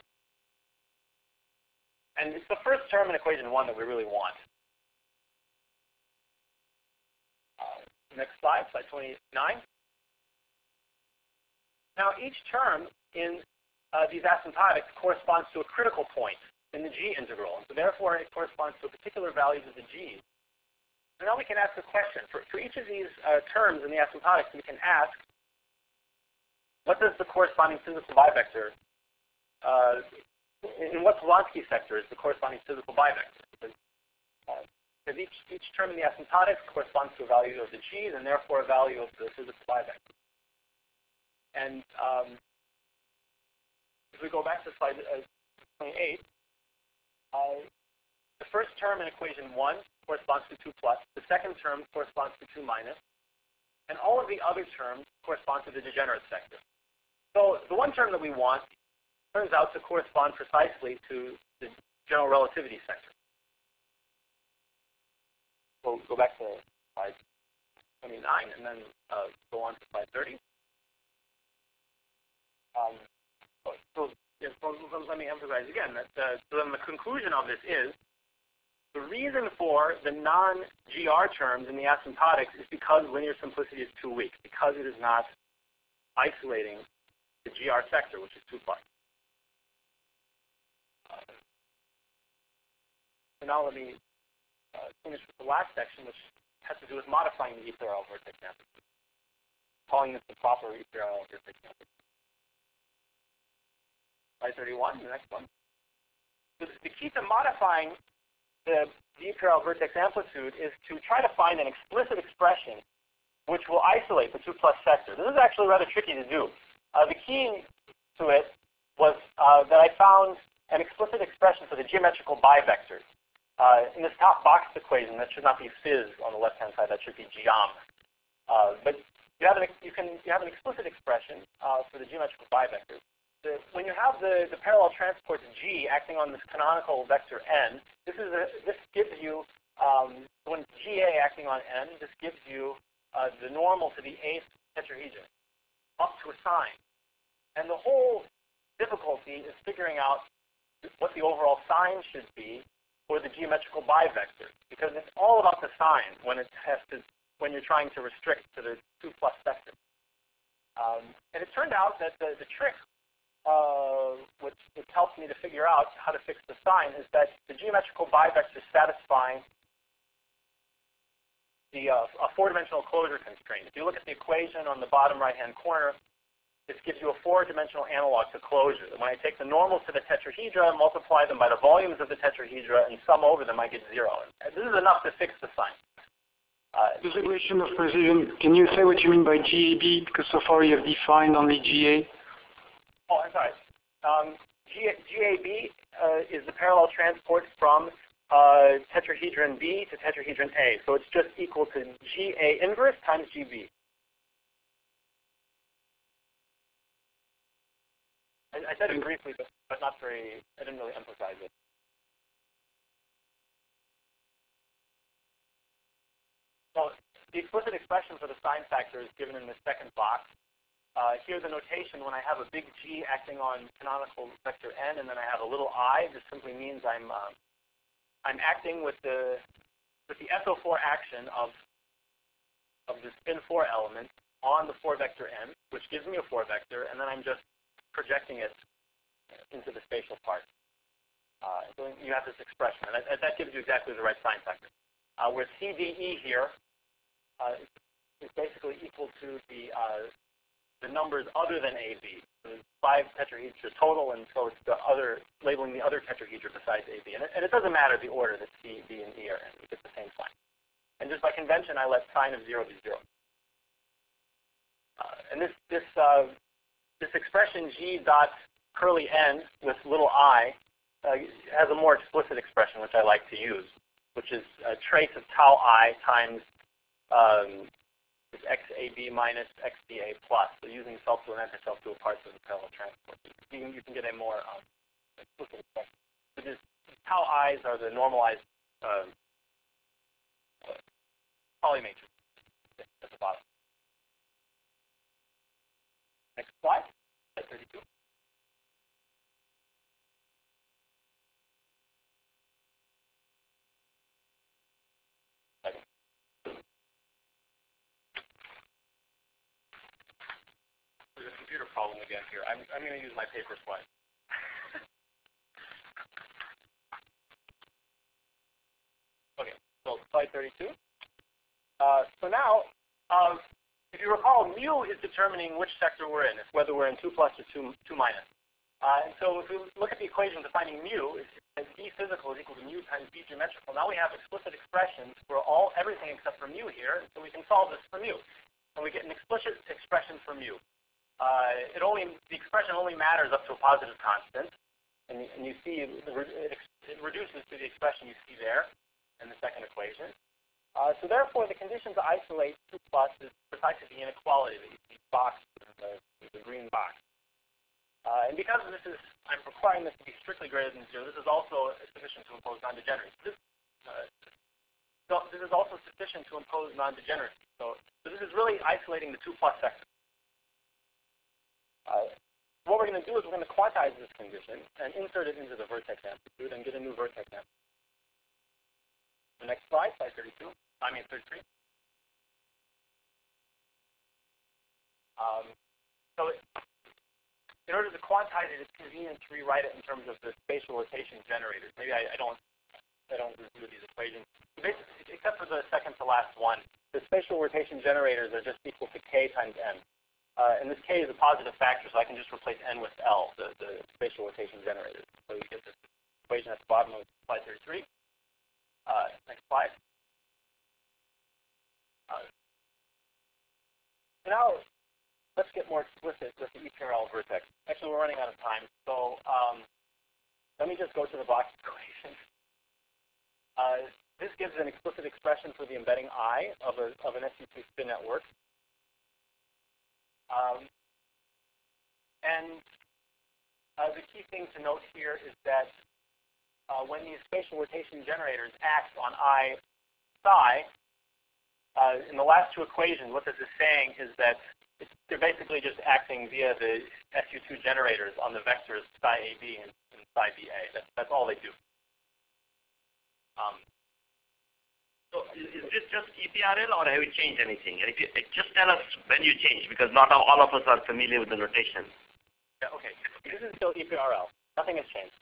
[SPEAKER 2] And it's the first term in equation 1 that we really want. Next slide, slide 29. Now, each term in these asymptotics corresponds to a critical point in the g integral. And so therefore, it corresponds to particular values of the g's. So now we can ask a question. For each of these terms in the asymptotics, we can ask, what does the corresponding physical bivector, in what Polanski sector is the corresponding physical bivector? Because each term in the asymptotics corresponds to a value of the g's and therefore a value of the physical bivector. And if we go back to slide 28, the first term in equation 1 corresponds to 2 plus. The second term corresponds to 2 minus. And all of the other terms correspond to the degenerate sector. So the one term that we want turns out to correspond precisely to the general relativity sector. We'll go back to slide 29 and then go on to slide 30. So let me emphasize again that so then the conclusion of this is the reason for the non-GR terms in the asymptotics is because linear simplicity is too weak, because it is not isolating the GR sector, which is 2 plus. So now let me finish with the last section, which has to do with modifying the E-parallel vertex amplitude, calling this the proper E-parallel vertex amplitude. Slide 31, the next one. So the key to modifying the E-parallel vertex amplitude is to try to find an explicit expression which will isolate the 2 plus sector. This is actually rather tricky to do. The key to it was that I found an explicit expression for the geometrical bivectors. In this top box equation, that should not be phys on the left-hand side, that should be geom. But you have an explicit expression for the geometrical bivectors. When you have the parallel transport G acting on this canonical vector n, this gives you, when GA acting on n, this gives you the normal to the 8th tetrahedron up to a sign. And the whole difficulty is figuring out what the overall sign should be for the geometrical bivector, because it's all about the sign when you're trying to restrict to the 2 plus sector. And it turned out that the trick which helps me to figure out how to fix the sign is that the geometrical bivector satisfying a 4-dimensional closure constraint. If you look at the equation on the bottom right-hand corner, this gives you a 4-dimensional analog to closure. When I take the normals to the tetrahedra, multiply them by the volumes of the tetrahedra, and sum over them, I get 0. And this is enough to fix the sign.
[SPEAKER 4] Just a question of precision. Can you say what you mean by GAB? Because so far you have defined only GA.
[SPEAKER 2] Oh, I'm sorry. GAB is the parallel transport from tetrahedron B to tetrahedron A. So it's just equal to GA inverse times GB. I said it briefly, but not very, I didn't really emphasize it. So the explicit expression for the sign factor is given in the second box. Here the notation, when I have a big G acting on canonical vector n, and then I have a little I, this simply means I'm acting with the SO4 action of the spin 4 element on the 4 vector n, which gives me a 4 vector, and then I'm just projecting it into the spatial part. So you have this expression, and that gives you exactly the right sign factor. Where CDE here is basically equal to the numbers other than AB. So there's 5 tetrahedra total, and so it's the other, labeling the other tetrahedra besides AB. And it doesn't matter the order that C, B, and E are in. We get the same sign. And just by convention, I let sign of 0 be 0. And this expression G dot curly n with little I has a more explicit expression, which I like to use, which is a trace of tau I times is XAB minus XDA plus. So using self-dual and anti-self-dual parts of the parallel transport, you can get a more explicit expression. So this tau i's are the normalized Pauli matrix at the bottom. Next slide, slide 32. There's a computer problem again here. I'm going to use my paper slide. Okay, so slide 32. So now, if you recall, mu is determining which sector we're in, it's whether we're in 2 plus or 2 minus. And so if we look at the equation defining mu, it's B physical is equal to mu times B geometrical. Now we have explicit expressions for everything except for mu here, and so we can solve this for mu. And we get an explicit expression for mu. The expression only matters up to a positive constant, and you see it reduces to the expression you see there in the second equation. So therefore, the condition to isolate 2 plus is precisely the inequality that you see boxed in the green box. And because I'm requiring this to be strictly greater than 0, this is also sufficient to impose non-degeneracy. This is also sufficient to impose non-degeneracy. So this is really isolating the 2 plus sector. What we're going to do is we're going to quantize this condition and insert it into the vertex amplitude and get a new vertex amplitude. The next slide, slide 33. So in order to quantize it, it's convenient to rewrite it in terms of the spatial rotation generators. Maybe I don't review these equations. Basically, except for the second to last one, the spatial rotation generators are just equal to k times n. And this k is a positive factor, so I can just replace n with L, the spatial rotation generators. So you get this equation at the bottom of slide 33. Next slide. So now, let's get more explicit with the ePRL vertex. Actually, we're running out of time, so let me just go to the box equation. This gives an explicit expression for the embedding I of an SU2 spin network. The key thing to note here is that when these spatial rotation generators act on I psi, in the last two equations, what this is saying is that they're basically just acting via the SU2 generators on the vectors psi AB and psi BA. That's all they do.
[SPEAKER 3] So is this just EPRL or have you changed anything? And if you just tell us when you changed, because not all of us are familiar with the notation.
[SPEAKER 2] Yeah, okay. This is still EPRL. Nothing has changed.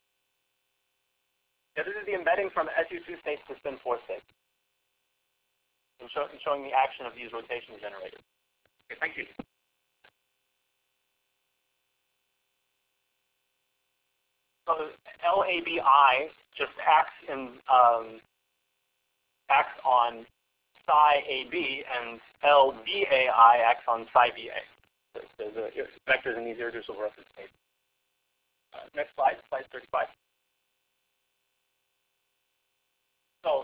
[SPEAKER 2] Yeah, this is the embedding from SU2 states to spin 4 states. And showing the action of these rotation generators.
[SPEAKER 3] Okay, thank you.
[SPEAKER 2] So LABI just acts on psi AB, and LBAI acts on psi BA. There's vectors in these irreducible reference states. Next slide, slide 35. So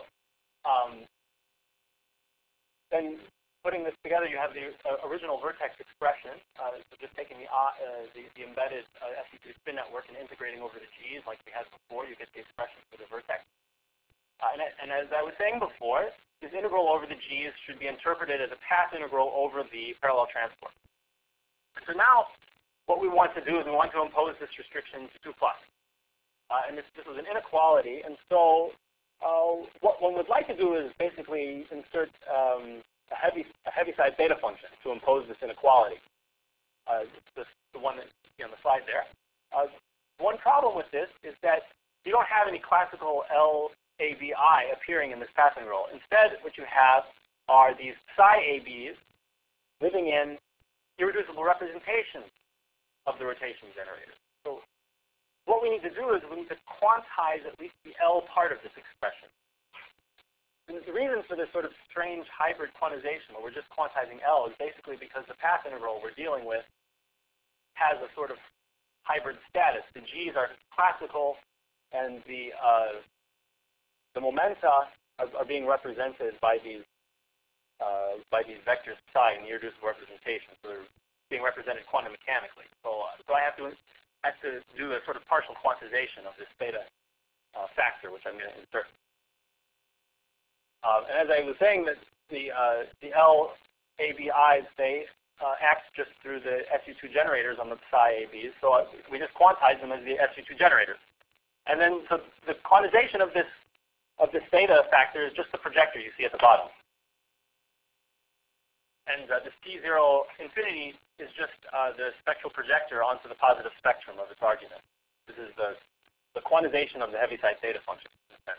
[SPEAKER 2] then putting this together, you have the original vertex expression. So just taking the embedded SU2 spin network and integrating over the G's like we had before, you get the expression for the vertex. And as I was saying before, this integral over the G's should be interpreted as a path integral over the parallel transport. So now, what we want to do is we want to impose this restriction to 2 plus. And this was an inequality, and so what one would like to do is basically insert a Heaviside beta function to impose this inequality. It's the one that you see on the slide there. One problem with this is that you don't have any classical LABI appearing in this path integral. Instead, what you have are these psi ABs living in irreducible representations of the rotation generator. So what we need to do is we need to quantize at least the L part of this expression. And the reason for this sort of strange hybrid quantization, where we're just quantizing L, is basically because the path integral we're dealing with has a sort of hybrid status. The G's are classical, and the momenta are being represented by these by these vectors psi in the irreducible representation. So they're being represented quantum mechanically. So I have to do a sort of partial quantization of this theta factor, which I'm going to insert. And as I was saying, that the LABIs, they act just through the SU2 generators on the psi ABs. So we just quantize them as the SU2 generators. And then so the quantization of this theta factor is just the projector you see at the bottom. And this T0 infinity is just the spectral projector onto the positive spectrum of its argument. This is the quantization of the Heaviside theta function.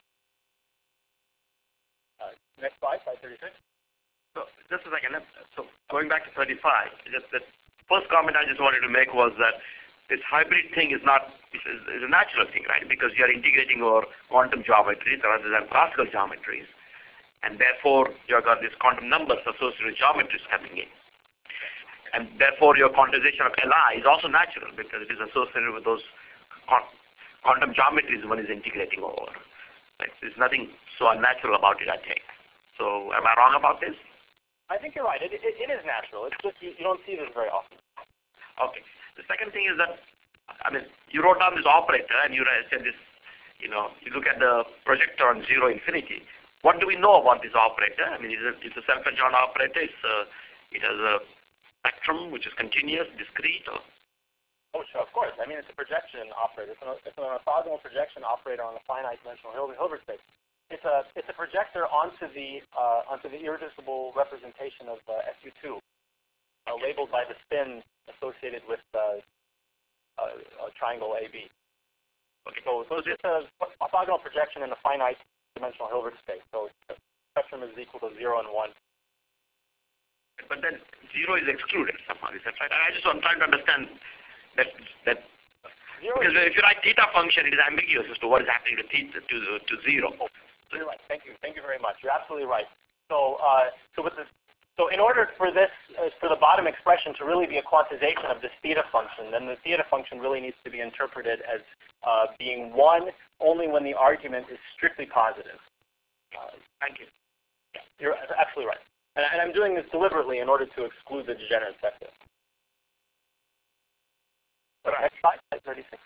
[SPEAKER 2] Next slide, slide 36.
[SPEAKER 3] So just a second. So going back to 35, just the first comment I just wanted to make was that this hybrid thing is a natural thing, right? Because you are integrating over quantum geometries rather than classical geometries. And therefore, you've got these quantum numbers associated with geometries coming in. And therefore, your quantization of Li is also natural because it is associated with those quantum geometries one is integrating over. Right? There's nothing so unnatural about it, I think. So am I wrong about this?
[SPEAKER 2] I think you're right. It is natural. It's just you don't see this very often.
[SPEAKER 3] Okay. The second thing is that, I mean, you wrote down this operator and you said this, you look at the projector on 0 infinity. What do we know about this operator? I mean, it's a self-adjoint operator. It has a spectrum which is continuous, discrete. Or?
[SPEAKER 2] Oh, sure, of course. I mean, it's a projection operator. It's an orthogonal projection operator on a finite-dimensional Hilbert space. It's a projector onto the irreducible representation of SU2, labeled by the spin associated with triangle AB.
[SPEAKER 3] Okay.
[SPEAKER 2] So it's a orthogonal projection in a finite-dimensional Hilbert space. So the spectrum is equal to 0 and 1.
[SPEAKER 3] But then 0 is excluded somehow. Is that right? I'm trying to understand that because if you write theta function, it is ambiguous as to what is happening to theta to 0.
[SPEAKER 2] Oh, you're right. Thank you. Thank you very much. You're absolutely right. So So in order for this, for the bottom expression to really be a quantization of this theta function, then the theta function really needs to be interpreted as being 1 only when the argument is strictly positive.
[SPEAKER 3] Thank you.
[SPEAKER 2] Yeah, you're absolutely right. And I'm doing this deliberately in order to exclude the degenerate sector. Next slide, slide 36.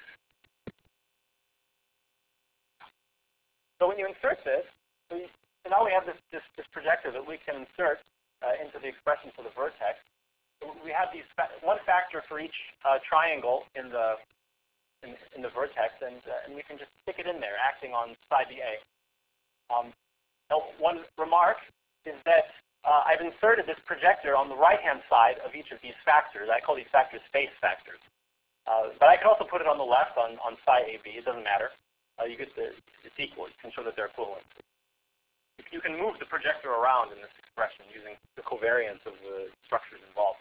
[SPEAKER 2] So when you insert this, so now we have this projector that we can insert into the expression for the vertex. We have these one factor for each triangle in the vertex, and we can just stick it in there, acting on psi dA. Now, one remark is that I've inserted this projector on the right-hand side of each of these factors. I call these factors space factors. But I can also put it on the left on psi AB. It doesn't matter. It's equal. You can show that they're equivalent. You can move the projector around in this expression using the covariance of the structures involved.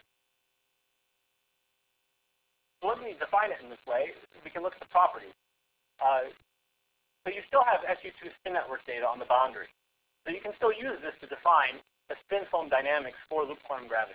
[SPEAKER 2] So let me define it in this way. We can look at the properties. So you still have SU2 spin network data on the boundary. So you can still use this to define the spin foam dynamics for loop quantum gravity.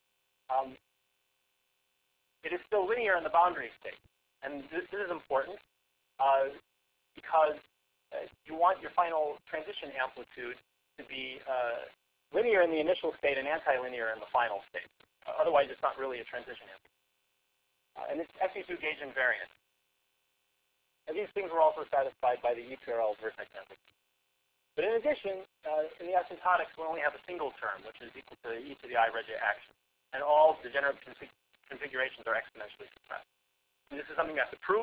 [SPEAKER 2] It is still linear in the boundary state. And this is important because you want your final transition amplitude to be linear in the initial state and anti-linear in the final state. Otherwise, it's not really a transition amplitude. And it's SU2 gauge invariant. And these things were also satisfied by the UPRL vertex amplitude. But in addition, in the asymptotics, we only have a single term, which is equal to e to the I reg action. And all degenerate configurations are exponentially suppressed. And this is something we have to prove.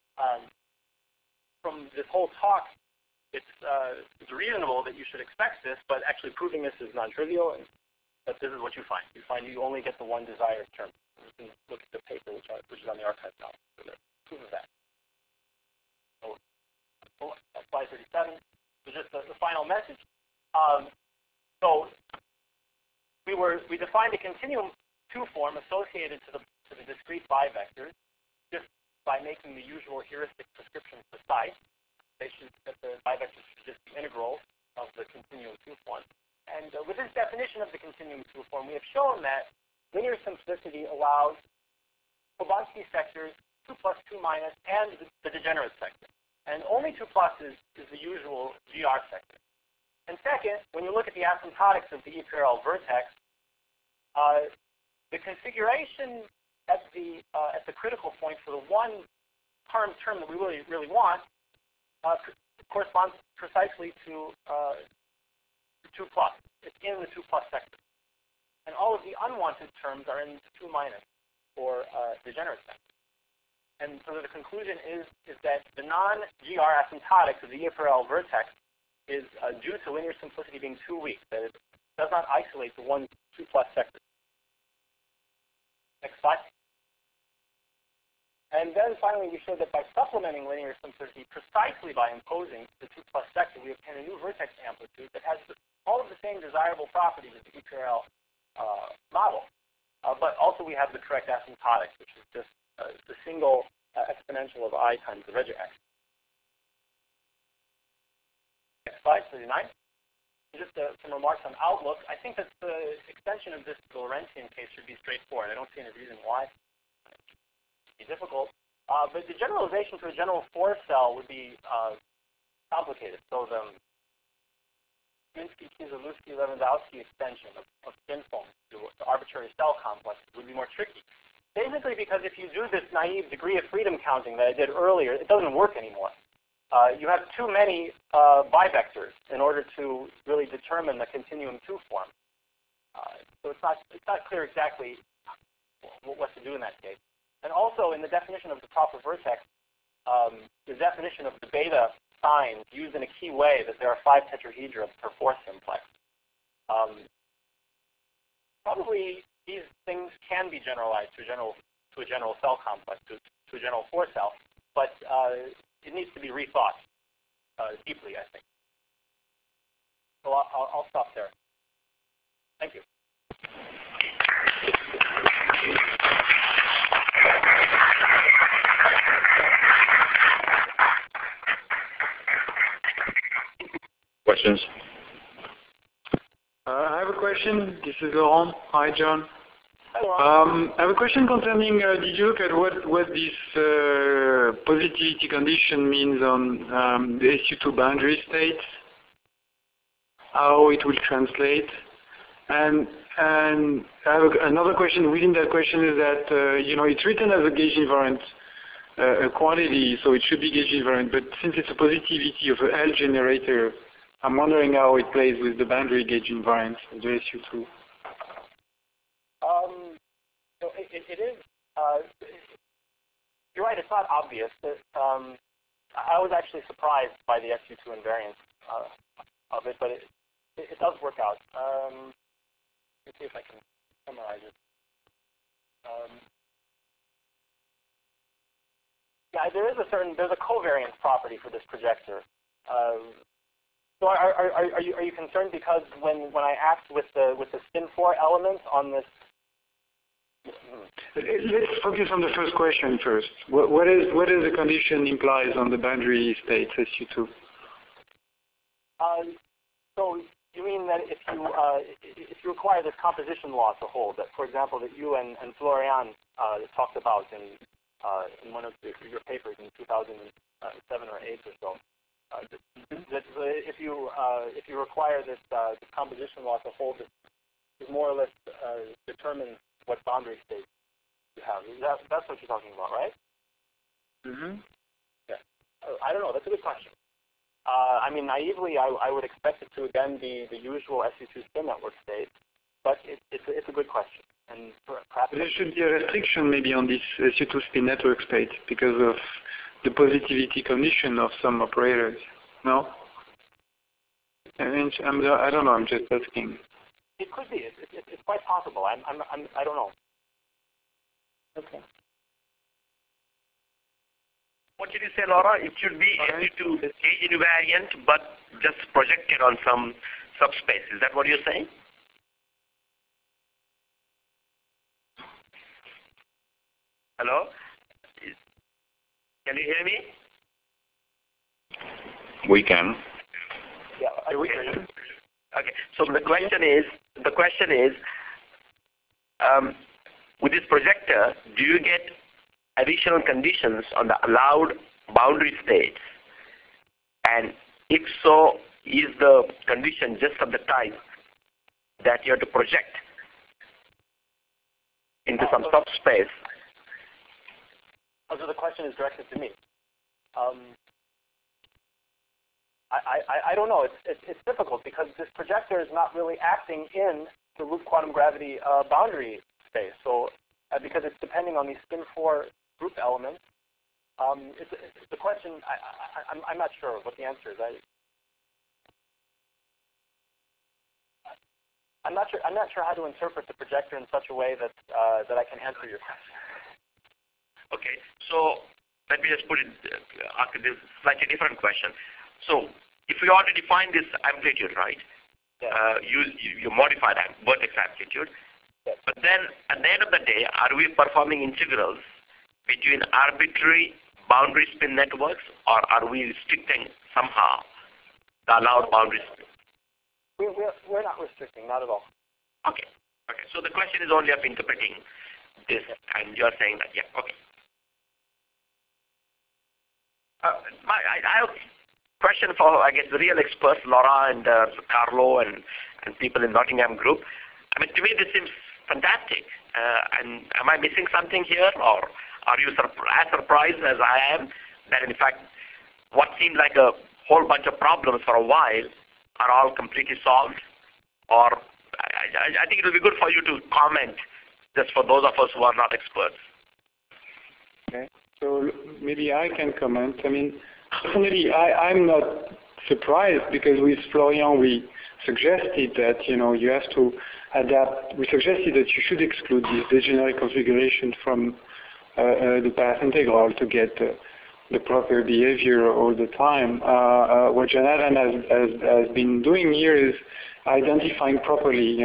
[SPEAKER 2] From this whole talk, it's reasonable that you should expect this, but actually proving this is non-trivial, and that this is what you find. You find you only get the one desired term. You can look at the paper, which is on the archive now, for the proof of that. So, slide 37. So just the final message. So we defined a continuum 2 form associated to the discrete bivectors just by making the usual heuristic prescriptions precise. That the bivectors should just be integrals of the continuum 2 form. And with this definition of the continuum 2 form, we have shown that linear simplicity allows Pobanski sectors 2 plus 2 minus and the degenerate sector. And only 2 plus is the usual GR sector. And second, when you look at the asymptotics of the E-parallel vertex, the configuration at the critical point for the one term that we really want corresponds precisely to 2+. It's in the 2+ sector. And all of the unwanted terms are in the 2- or degenerate sector. And so the conclusion is that the non-GR asymptotics of the E-parallel vertex is due to linear simplicity being too weak, that it does not isolate the one 2+ sector. Next slide. And then finally, we showed that by supplementing linear simplicity precisely by imposing the 2+ sector, we obtain a new vertex amplitude that has all of the same desirable properties as the E-parallel model. But also we have the correct asymptotics, which is just the single exponential of I times the regia x. Next slide, 39. Just some remarks on outlook. I think that the extension of this to the Lorentzian case should be straightforward. I don't see any reason why it's difficult. But the generalization to a general 4 cell would be complicated. So the Minsky, Kieselowski, Lewandowski extension of spin foam to arbitrary cell complexes would be more tricky. Basically because if you do this naive degree of freedom counting that I did earlier, it doesn't work anymore. You have too many bivectors in order to really determine the continuum 2 form. So it's not clear exactly what to do in that case. And also in the definition of the proper vertex, the definition of the beta signs used in a key way that there are 5 tetrahedra per 4 simplex. Probably these things can be generalized to a general cell complex, to a general 4 cell, but it needs to be rethought deeply, I think. So I'll stop there. Thank you.
[SPEAKER 1] Questions?
[SPEAKER 4] I have a question. This is Laurent. Hi, John.
[SPEAKER 2] Hi, Laurent.
[SPEAKER 4] I have a question concerning, did you look at what this positivity condition means on the SU2 boundary states? How it will translate? And I have another question within that question is that, it's written as a gauge invariant quantity, so it should be gauge invariant, but since it's a positivity of an L generator, I'm wondering how it plays with the boundary gauge invariance of the SU2.
[SPEAKER 2] So it is, you're right, it's not obvious. I was actually surprised by the SU2 invariance of it, but it does work out. Let's see if I can summarize it. Yeah, there's a covariance property for this projector. So are you concerned because when I act with the spin 4 element on this?
[SPEAKER 4] Let's focus on the first question first. What is the condition implies on the boundary states SU2?
[SPEAKER 2] So you mean that if you require this composition law to hold, that for example that you and Florian talked about in one of your papers in 2007 or 8 or so, that if you require this composition law to hold, it more or less determines what boundary state you have. That's what you're talking about, right?
[SPEAKER 4] Mm-hmm.
[SPEAKER 2] Yeah. I don't know. That's a good question. I mean, naively, I would expect it to again be the usual SU2 spin network state, but it's a good question. And perhaps
[SPEAKER 4] there should be a restriction maybe on this SU2 spin network state because of the positivity condition of some operators. No? I don't know. I'm just asking.
[SPEAKER 2] It could be. It's quite possible. I don't know. Okay.
[SPEAKER 3] What did you say, Laura? It should be SU2 gauge invariant, but just projected on some subspace. Is that what you're saying? Hello? Can you hear me?
[SPEAKER 1] We can.
[SPEAKER 2] Yeah,
[SPEAKER 3] Okay. Okay. So the question is, with this projector, do you get additional conditions on the allowed boundary states? And if so, is the condition just of the type that you have to project into some subspace?
[SPEAKER 2] So the question is directed to me. I don't know. It's difficult because this projector is not really acting in the loop quantum gravity boundary space. So because it's depending on these spin-4 group elements, it's the question. I'm not sure what the answer is. I'm not sure how to interpret the projector in such a way that that I can answer your question.
[SPEAKER 3] Okay, so let me just put it this slightly different question. So if we already define this amplitude, right?
[SPEAKER 2] Yeah.
[SPEAKER 3] You modify that vertex amplitude,
[SPEAKER 2] Yes.
[SPEAKER 3] but then at the end of the day, are we performing integrals between arbitrary boundary spin networks, or are we restricting somehow the allowed boundary spin?
[SPEAKER 2] We're not restricting, not at all.
[SPEAKER 3] Okay. Okay. So the question is only of interpreting this, and you are saying that, yeah. Okay. I have a question for, I guess, the real experts, Laura and Carlo and people in Nottingham Group. I mean, to me, this seems fantastic. And am I missing something here, or are you as surprised as I am that, in fact, what seemed like a whole bunch of problems for a while are all completely solved? Or I think it will be good for you to comment, just for those of us who are not experts.
[SPEAKER 4] Okay. So maybe I can comment. I mean, personally, I'm not surprised because with Florian we suggested that, you have to adapt. We suggested that you should exclude this degenerate configuration from the path integral to get the proper behavior all the time. What Jonathan has been doing here is identifying properly,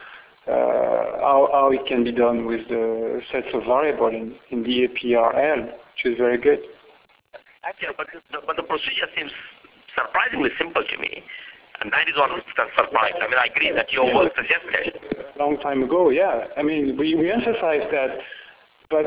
[SPEAKER 4] how it can be done with the sets of variables in the APRL, which is very good.
[SPEAKER 3] Yeah, but the procedure seems surprisingly simple to me, and that is what surprised. I mean, I agree that your work suggested.
[SPEAKER 4] A long time ago, yeah. I mean, we emphasize that, but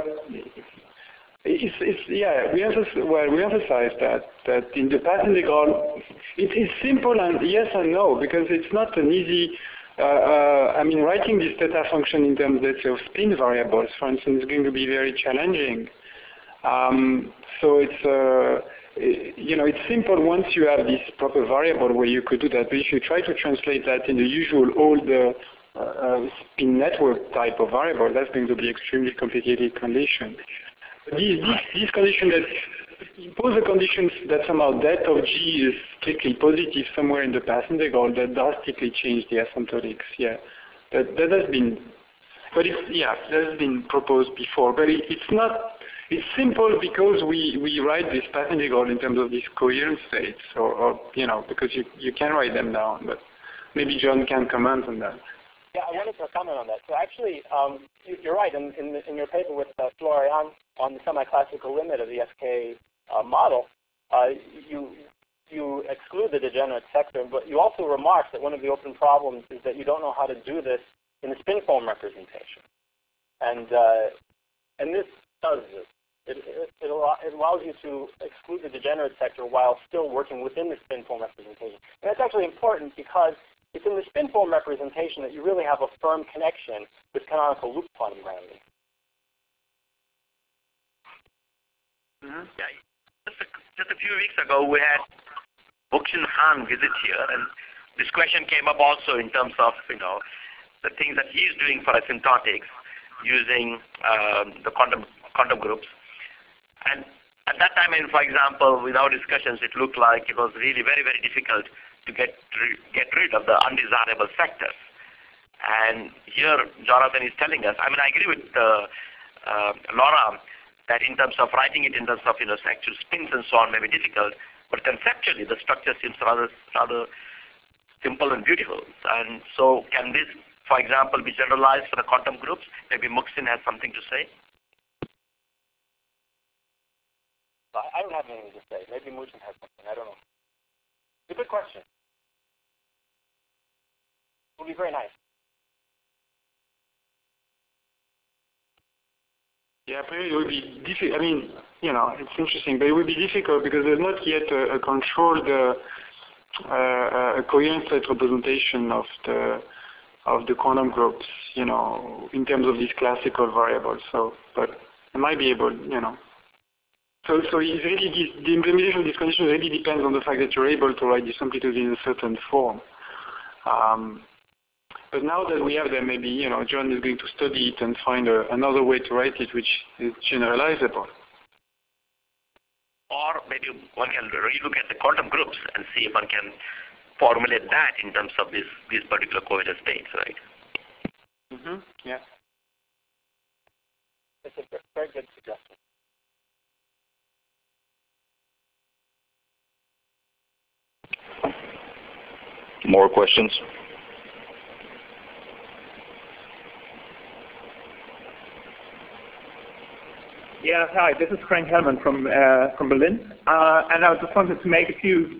[SPEAKER 4] we emphasize that in the path integral, it is simple and yes and no, because it's not an easy. Writing this theta function in terms, let's say, of spin variables, for instance, is going to be very challenging. So it's simple once you have this proper variable where you could do that. But if you try to translate that in the usual old spin network type of variable, that's going to be extremely complicated condition. These conditions that impose the conditions that somehow that of G is strictly positive somewhere in the path integral, that drastically change the asymptotics. Yeah, that has been, but that has been proposed before. But it's not. It's simple because we write this path integral in terms of these coherent states, or because you can write them down. But maybe John can comment on that.
[SPEAKER 2] Yeah, I wanted to comment on that. So actually, you're right. In your paper with Florian on the semi-classical limit of the SK model, you exclude the degenerate sector, but you also remark that one of the open problems is that you don't know how to do this in the spin foam representation, and this does this. It allows you to exclude the degenerate sector while still working within the spin foam representation. And that's actually important because it's in the spin foam representation that you really have a firm connection with canonical loop quantum gravity.
[SPEAKER 3] Mm-hmm. Yeah. Just a few weeks ago, we had Buxin Han visit here, and this question came up also in terms of the things that he's doing for asymptotics using the quantum groups. And at that time, for example, with our discussions, it looked like it was really very, very difficult to get rid of the undesirable sectors. And here, Jonathan is telling us, I agree with Laura, that in terms of writing it in terms of actual spins and so on may be difficult, but conceptually the structure seems rather simple and beautiful. And so can this, for example, be generalized for the quantum groups? Maybe Muxin has something to say.
[SPEAKER 2] I don't have anything to say. Maybe Muxin has something. I don't know. It's a good question. It would be very nice.
[SPEAKER 4] Yeah, but it would be difficult. It's interesting, but it would be difficult because there's not yet a controlled a coherent set representation of the quantum groups, in terms of these classical variables. So, but I might be able, So it's really the implementation of these conditions really depends on the fact that you're able to write this amplitude in a certain form. But now that we have them, maybe John is going to study it and find another way to write it, which is generalizable.
[SPEAKER 3] Or maybe one can relook at the quantum groups and see if one can formulate that in terms of these particular coherent states, right?
[SPEAKER 4] Mm-hmm. Yeah.
[SPEAKER 2] It's a very good suggestion.
[SPEAKER 1] More questions?
[SPEAKER 5] Yeah, hi, this is Frank Hellman from Berlin. And I just wanted to make a few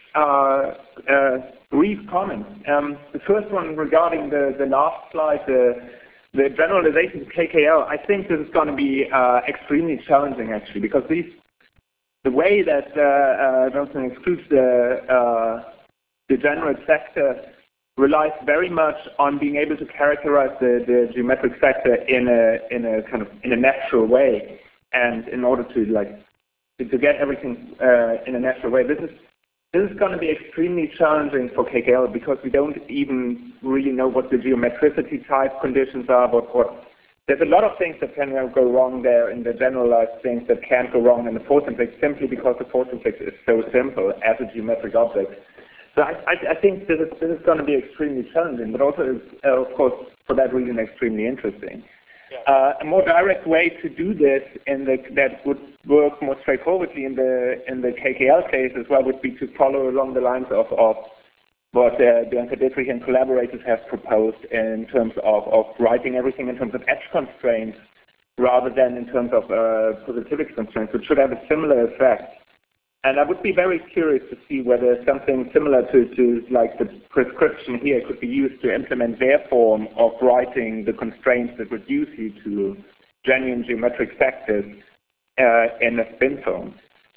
[SPEAKER 5] brief comments. The first one regarding the last slide, the generalization to KKL, I think this is going to be extremely challenging, actually, because the way that Johnson excludes the degenerate sector relies very much on being able to characterize the geometric sector in a natural way, and in order to get everything in a natural way, this is going to be extremely challenging for KKL because we don't even really know what the geometricity type conditions are. But there's a lot of things that can go wrong there in the generalized things that can't go wrong in the force index simply because the force index is so simple as a geometric object. So I think this is going to be extremely challenging, but also, of course, for that reason, extremely interesting. Yeah. A more direct way to do this, that would work more straightforwardly in the KKL case as well, would be to follow along the lines of what Bianca Dittrich and collaborators have proposed in terms of writing everything in terms of edge constraints rather than in terms of positivity constraints, which should have a similar effect. And I would be very curious to see whether something similar to like the prescription here could be used to implement their form of writing the constraints that reduce you to genuine geometric sectors in a spin form.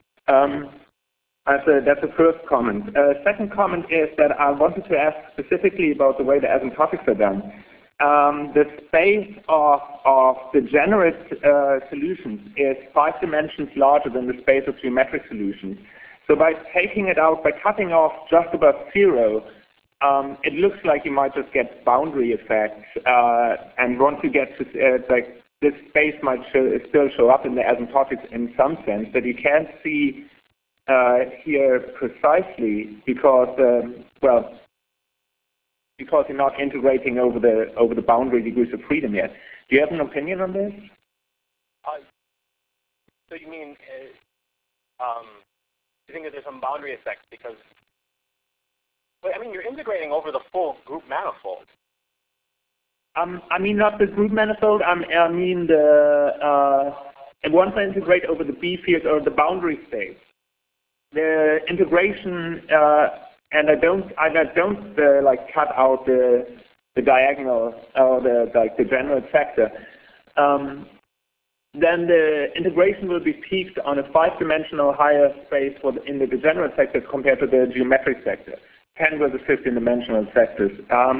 [SPEAKER 5] That's the first comment. Second comment is that I wanted to ask specifically about the way the asymptotics are done. The space of degenerate solutions is 5 dimensions larger than the space of geometric solutions. So by taking it out, by cutting off just above 0, it looks like you might just get boundary effects. And once you get to, this space might still show up in the asymptotics in some sense, but you can't see here precisely because, because you're not integrating over the boundary degrees of freedom yet. Do you have an opinion on this?
[SPEAKER 2] So you mean, you think that there's some boundary effects because, I mean, you're integrating over the full group manifold.
[SPEAKER 5] I mean not the group manifold. I mean once I integrate over the B field or the boundary space, the integration. And I don't cut out the diagonal or the degenerate sector. Then the integration will be peaked on a 5-dimensional higher space in the degenerate sector compared to the geometric sector, 10 versus 15-dimensional sectors.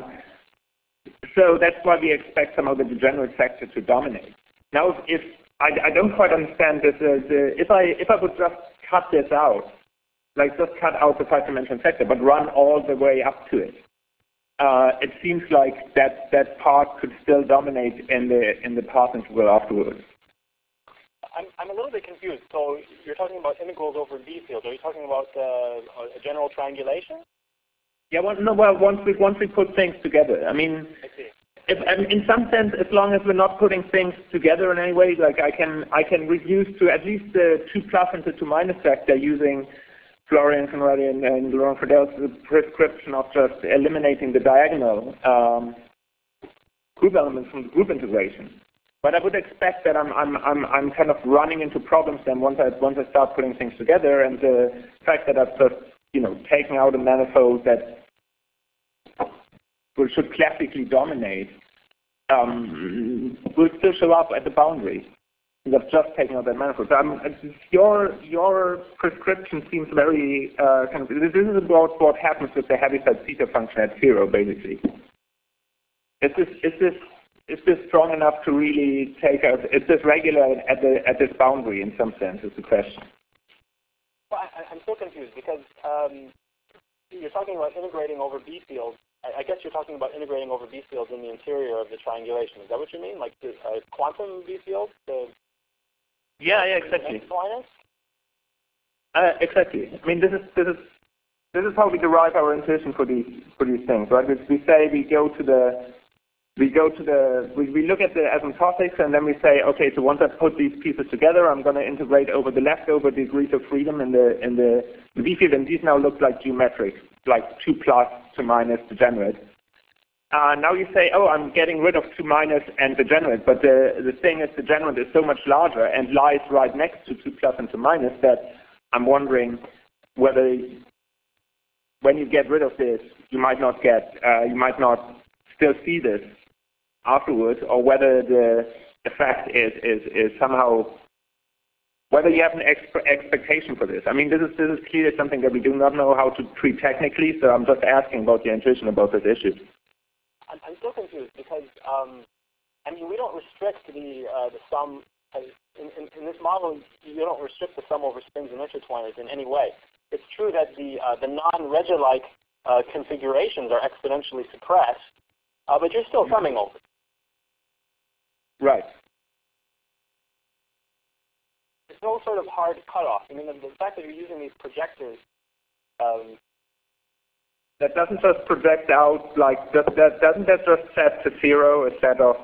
[SPEAKER 5] So that's why we expect some of the degenerate sector to dominate. Now, if I don't quite understand this, if I would just cut this out. Like just cut out the 5-dimensional sector, but run all the way up to it. It seems like that part could still dominate in the path integral afterwards.
[SPEAKER 2] I'm a little bit confused. So you're talking about integrals over B field. Are you talking about a general triangulation?
[SPEAKER 5] Yeah. Once we put things together. I mean, in some sense, as long as we're not putting things together in any way, like I can reduce to at least the 2 plus and the 2 minus sector using Florian Conradi and Laurent Friedell's prescription of just eliminating the diagonal group elements from the group integration. But I would expect that I'm kind of running into problems then once I start putting things together, and the fact that I've just taken out a manifold that should classically dominate will still show up at the boundary. Because I've just taken out that manifold. So your prescription seems very kind of. This is about what happens with the Heaviside theta function at 0, basically. Is this strong enough to really take out? Is this regular at this boundary in some sense? Is the question.
[SPEAKER 2] Well, I'm still confused because you're talking about integrating over B fields. I guess you're talking about integrating over B fields in the interior of the triangulation. Is that what you mean? Like the quantum B field?
[SPEAKER 5] Yeah, exactly.
[SPEAKER 2] Minus?
[SPEAKER 5] Exactly. I mean, this is how we derive our intuition for these things, right? We say we look at the asymptotics, and then we say, okay, so once I put these pieces together, I'm going to integrate over the leftover degrees of freedom in the B field, and these now look like geometric, like 2 plus, 2 minus, degenerate. Now you say, oh, I'm getting rid of 2 minus and degenerate, but the thing is, degenerate is so much larger and lies right next to 2 plus and 2 minus that I'm wondering whether when you get rid of this, you might not still see this afterwards, or whether the effect is somehow, whether you have an expectation for this. I mean, this is clearly something that we do not know how to treat technically, so I'm just asking about your intuition about this issue.
[SPEAKER 2] I'm still confused because, I mean, we don't restrict the sum. In this model, you don't restrict the sum over strings and intertwiners in any way. It's true that the non-Regge-like configurations are exponentially suppressed, but you're still summing over.
[SPEAKER 5] Right.
[SPEAKER 2] There's no sort of hard cutoff. I mean, the fact that you're using these projectors.
[SPEAKER 5] That doesn't just project out, like, doesn't that just set to 0 a set of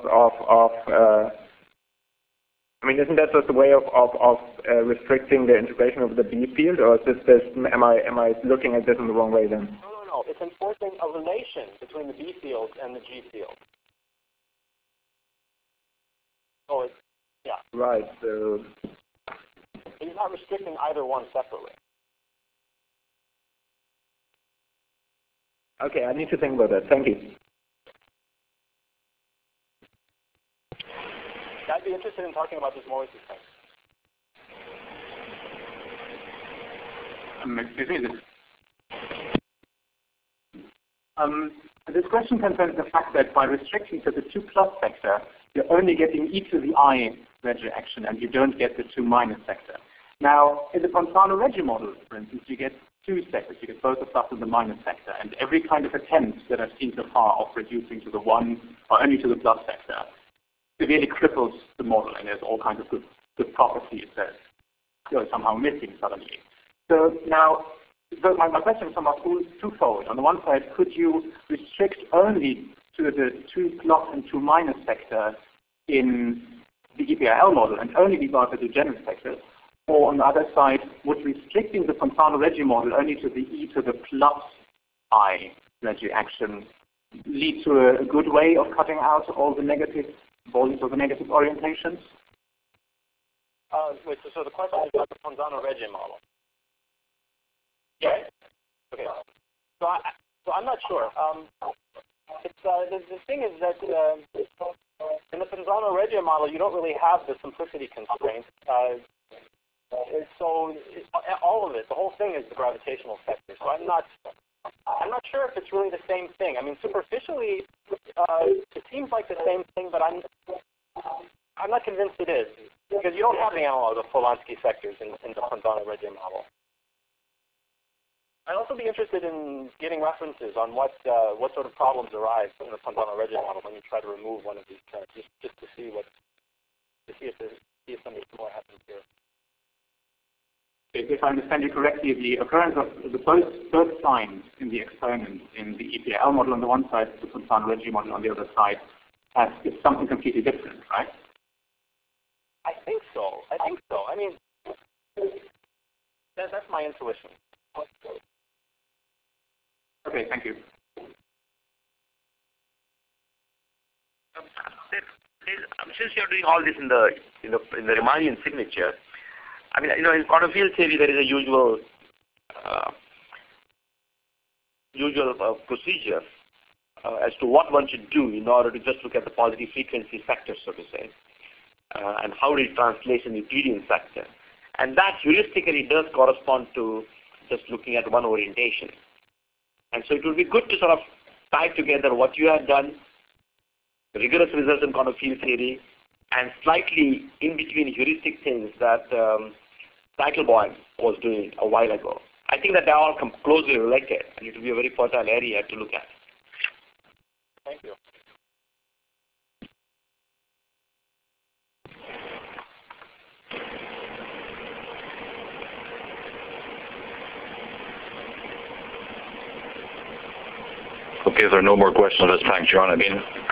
[SPEAKER 5] I mean, isn't that just a way of restricting the integration of the B field, or is this am I looking at this in the wrong way then?
[SPEAKER 2] No. It's enforcing a relation between the B field and the G field. Oh, it's, yeah.
[SPEAKER 5] Right, so...
[SPEAKER 2] He's not restricting either one separately.
[SPEAKER 5] Okay, I need to think about that. Thank you.
[SPEAKER 2] I'd be interested in talking about this more with you.
[SPEAKER 6] Excuse me. This question concerns the fact that by restricting to the 2 plus vector, you're only getting e to the I Regge action, and you don't get the 2 minus vector. Now, in the Ponzano-Regge model, for instance, you get 2 sectors. You get both the plus and the minus vector, and every kind of attempt that I've seen so far of reducing to the 1 or only to the plus vector severely cripples the model, and there's all kinds of good properties that you're somehow missing suddenly. So now, my question is somewhat twofold. On the one side, could you restrict only to the 2 plus and 2 minus vector in the EPIL model and only regard the degenerate vectors? Or on the other side, would restricting the Ponzano-Regge model only to the e to the plus I Regge action lead to a good way of cutting out all the negative volumes or the negative orientations?
[SPEAKER 2] Wait, so the question is about the Ponzano-Regge model. Yeah. Okay. So I'm not sure. The thing is that in the Ponzano-Regge model, you don't really have the simplicity constraint. So all of it, the whole thing is the gravitational vector. So I'm not sure if it's really the same thing. I mean, superficially, it seems like the same thing, but I'm not convinced it is, because you don't have the analog of Polanski sectors in the Ponzano-Regge model. I'd also be interested in getting references on what sort of problems arise in the Ponzano-Regge model when you try to remove one of these terms, just to see if something more happens here.
[SPEAKER 6] If I understand you correctly, the occurrence of the both signs in the experiment in the EPIL model on the one side, the Ponzano-Regge model on the other side, is something completely different, right?
[SPEAKER 2] I think so. I mean, that's my intuition.
[SPEAKER 6] Okay, thank you.
[SPEAKER 3] Since you're doing all this in the Riemannian signature, I mean, in quantum field theory, there is a usual procedure as to what one should do in order to just look at the positive frequency factor, so to say.
[SPEAKER 7] and how it translates in the Euclidean sector. And that heuristically does correspond to just looking at one orientation. And so it would be good to sort of tie together what you have done, rigorous results in quantum field theory, and slightly in between heuristic things that Teitelbaum was doing a while ago. I think that they all come closely related, and it will be a very fertile area to look at.
[SPEAKER 2] Thank you.
[SPEAKER 1] Okay, if there are no more questions, let's thank John again.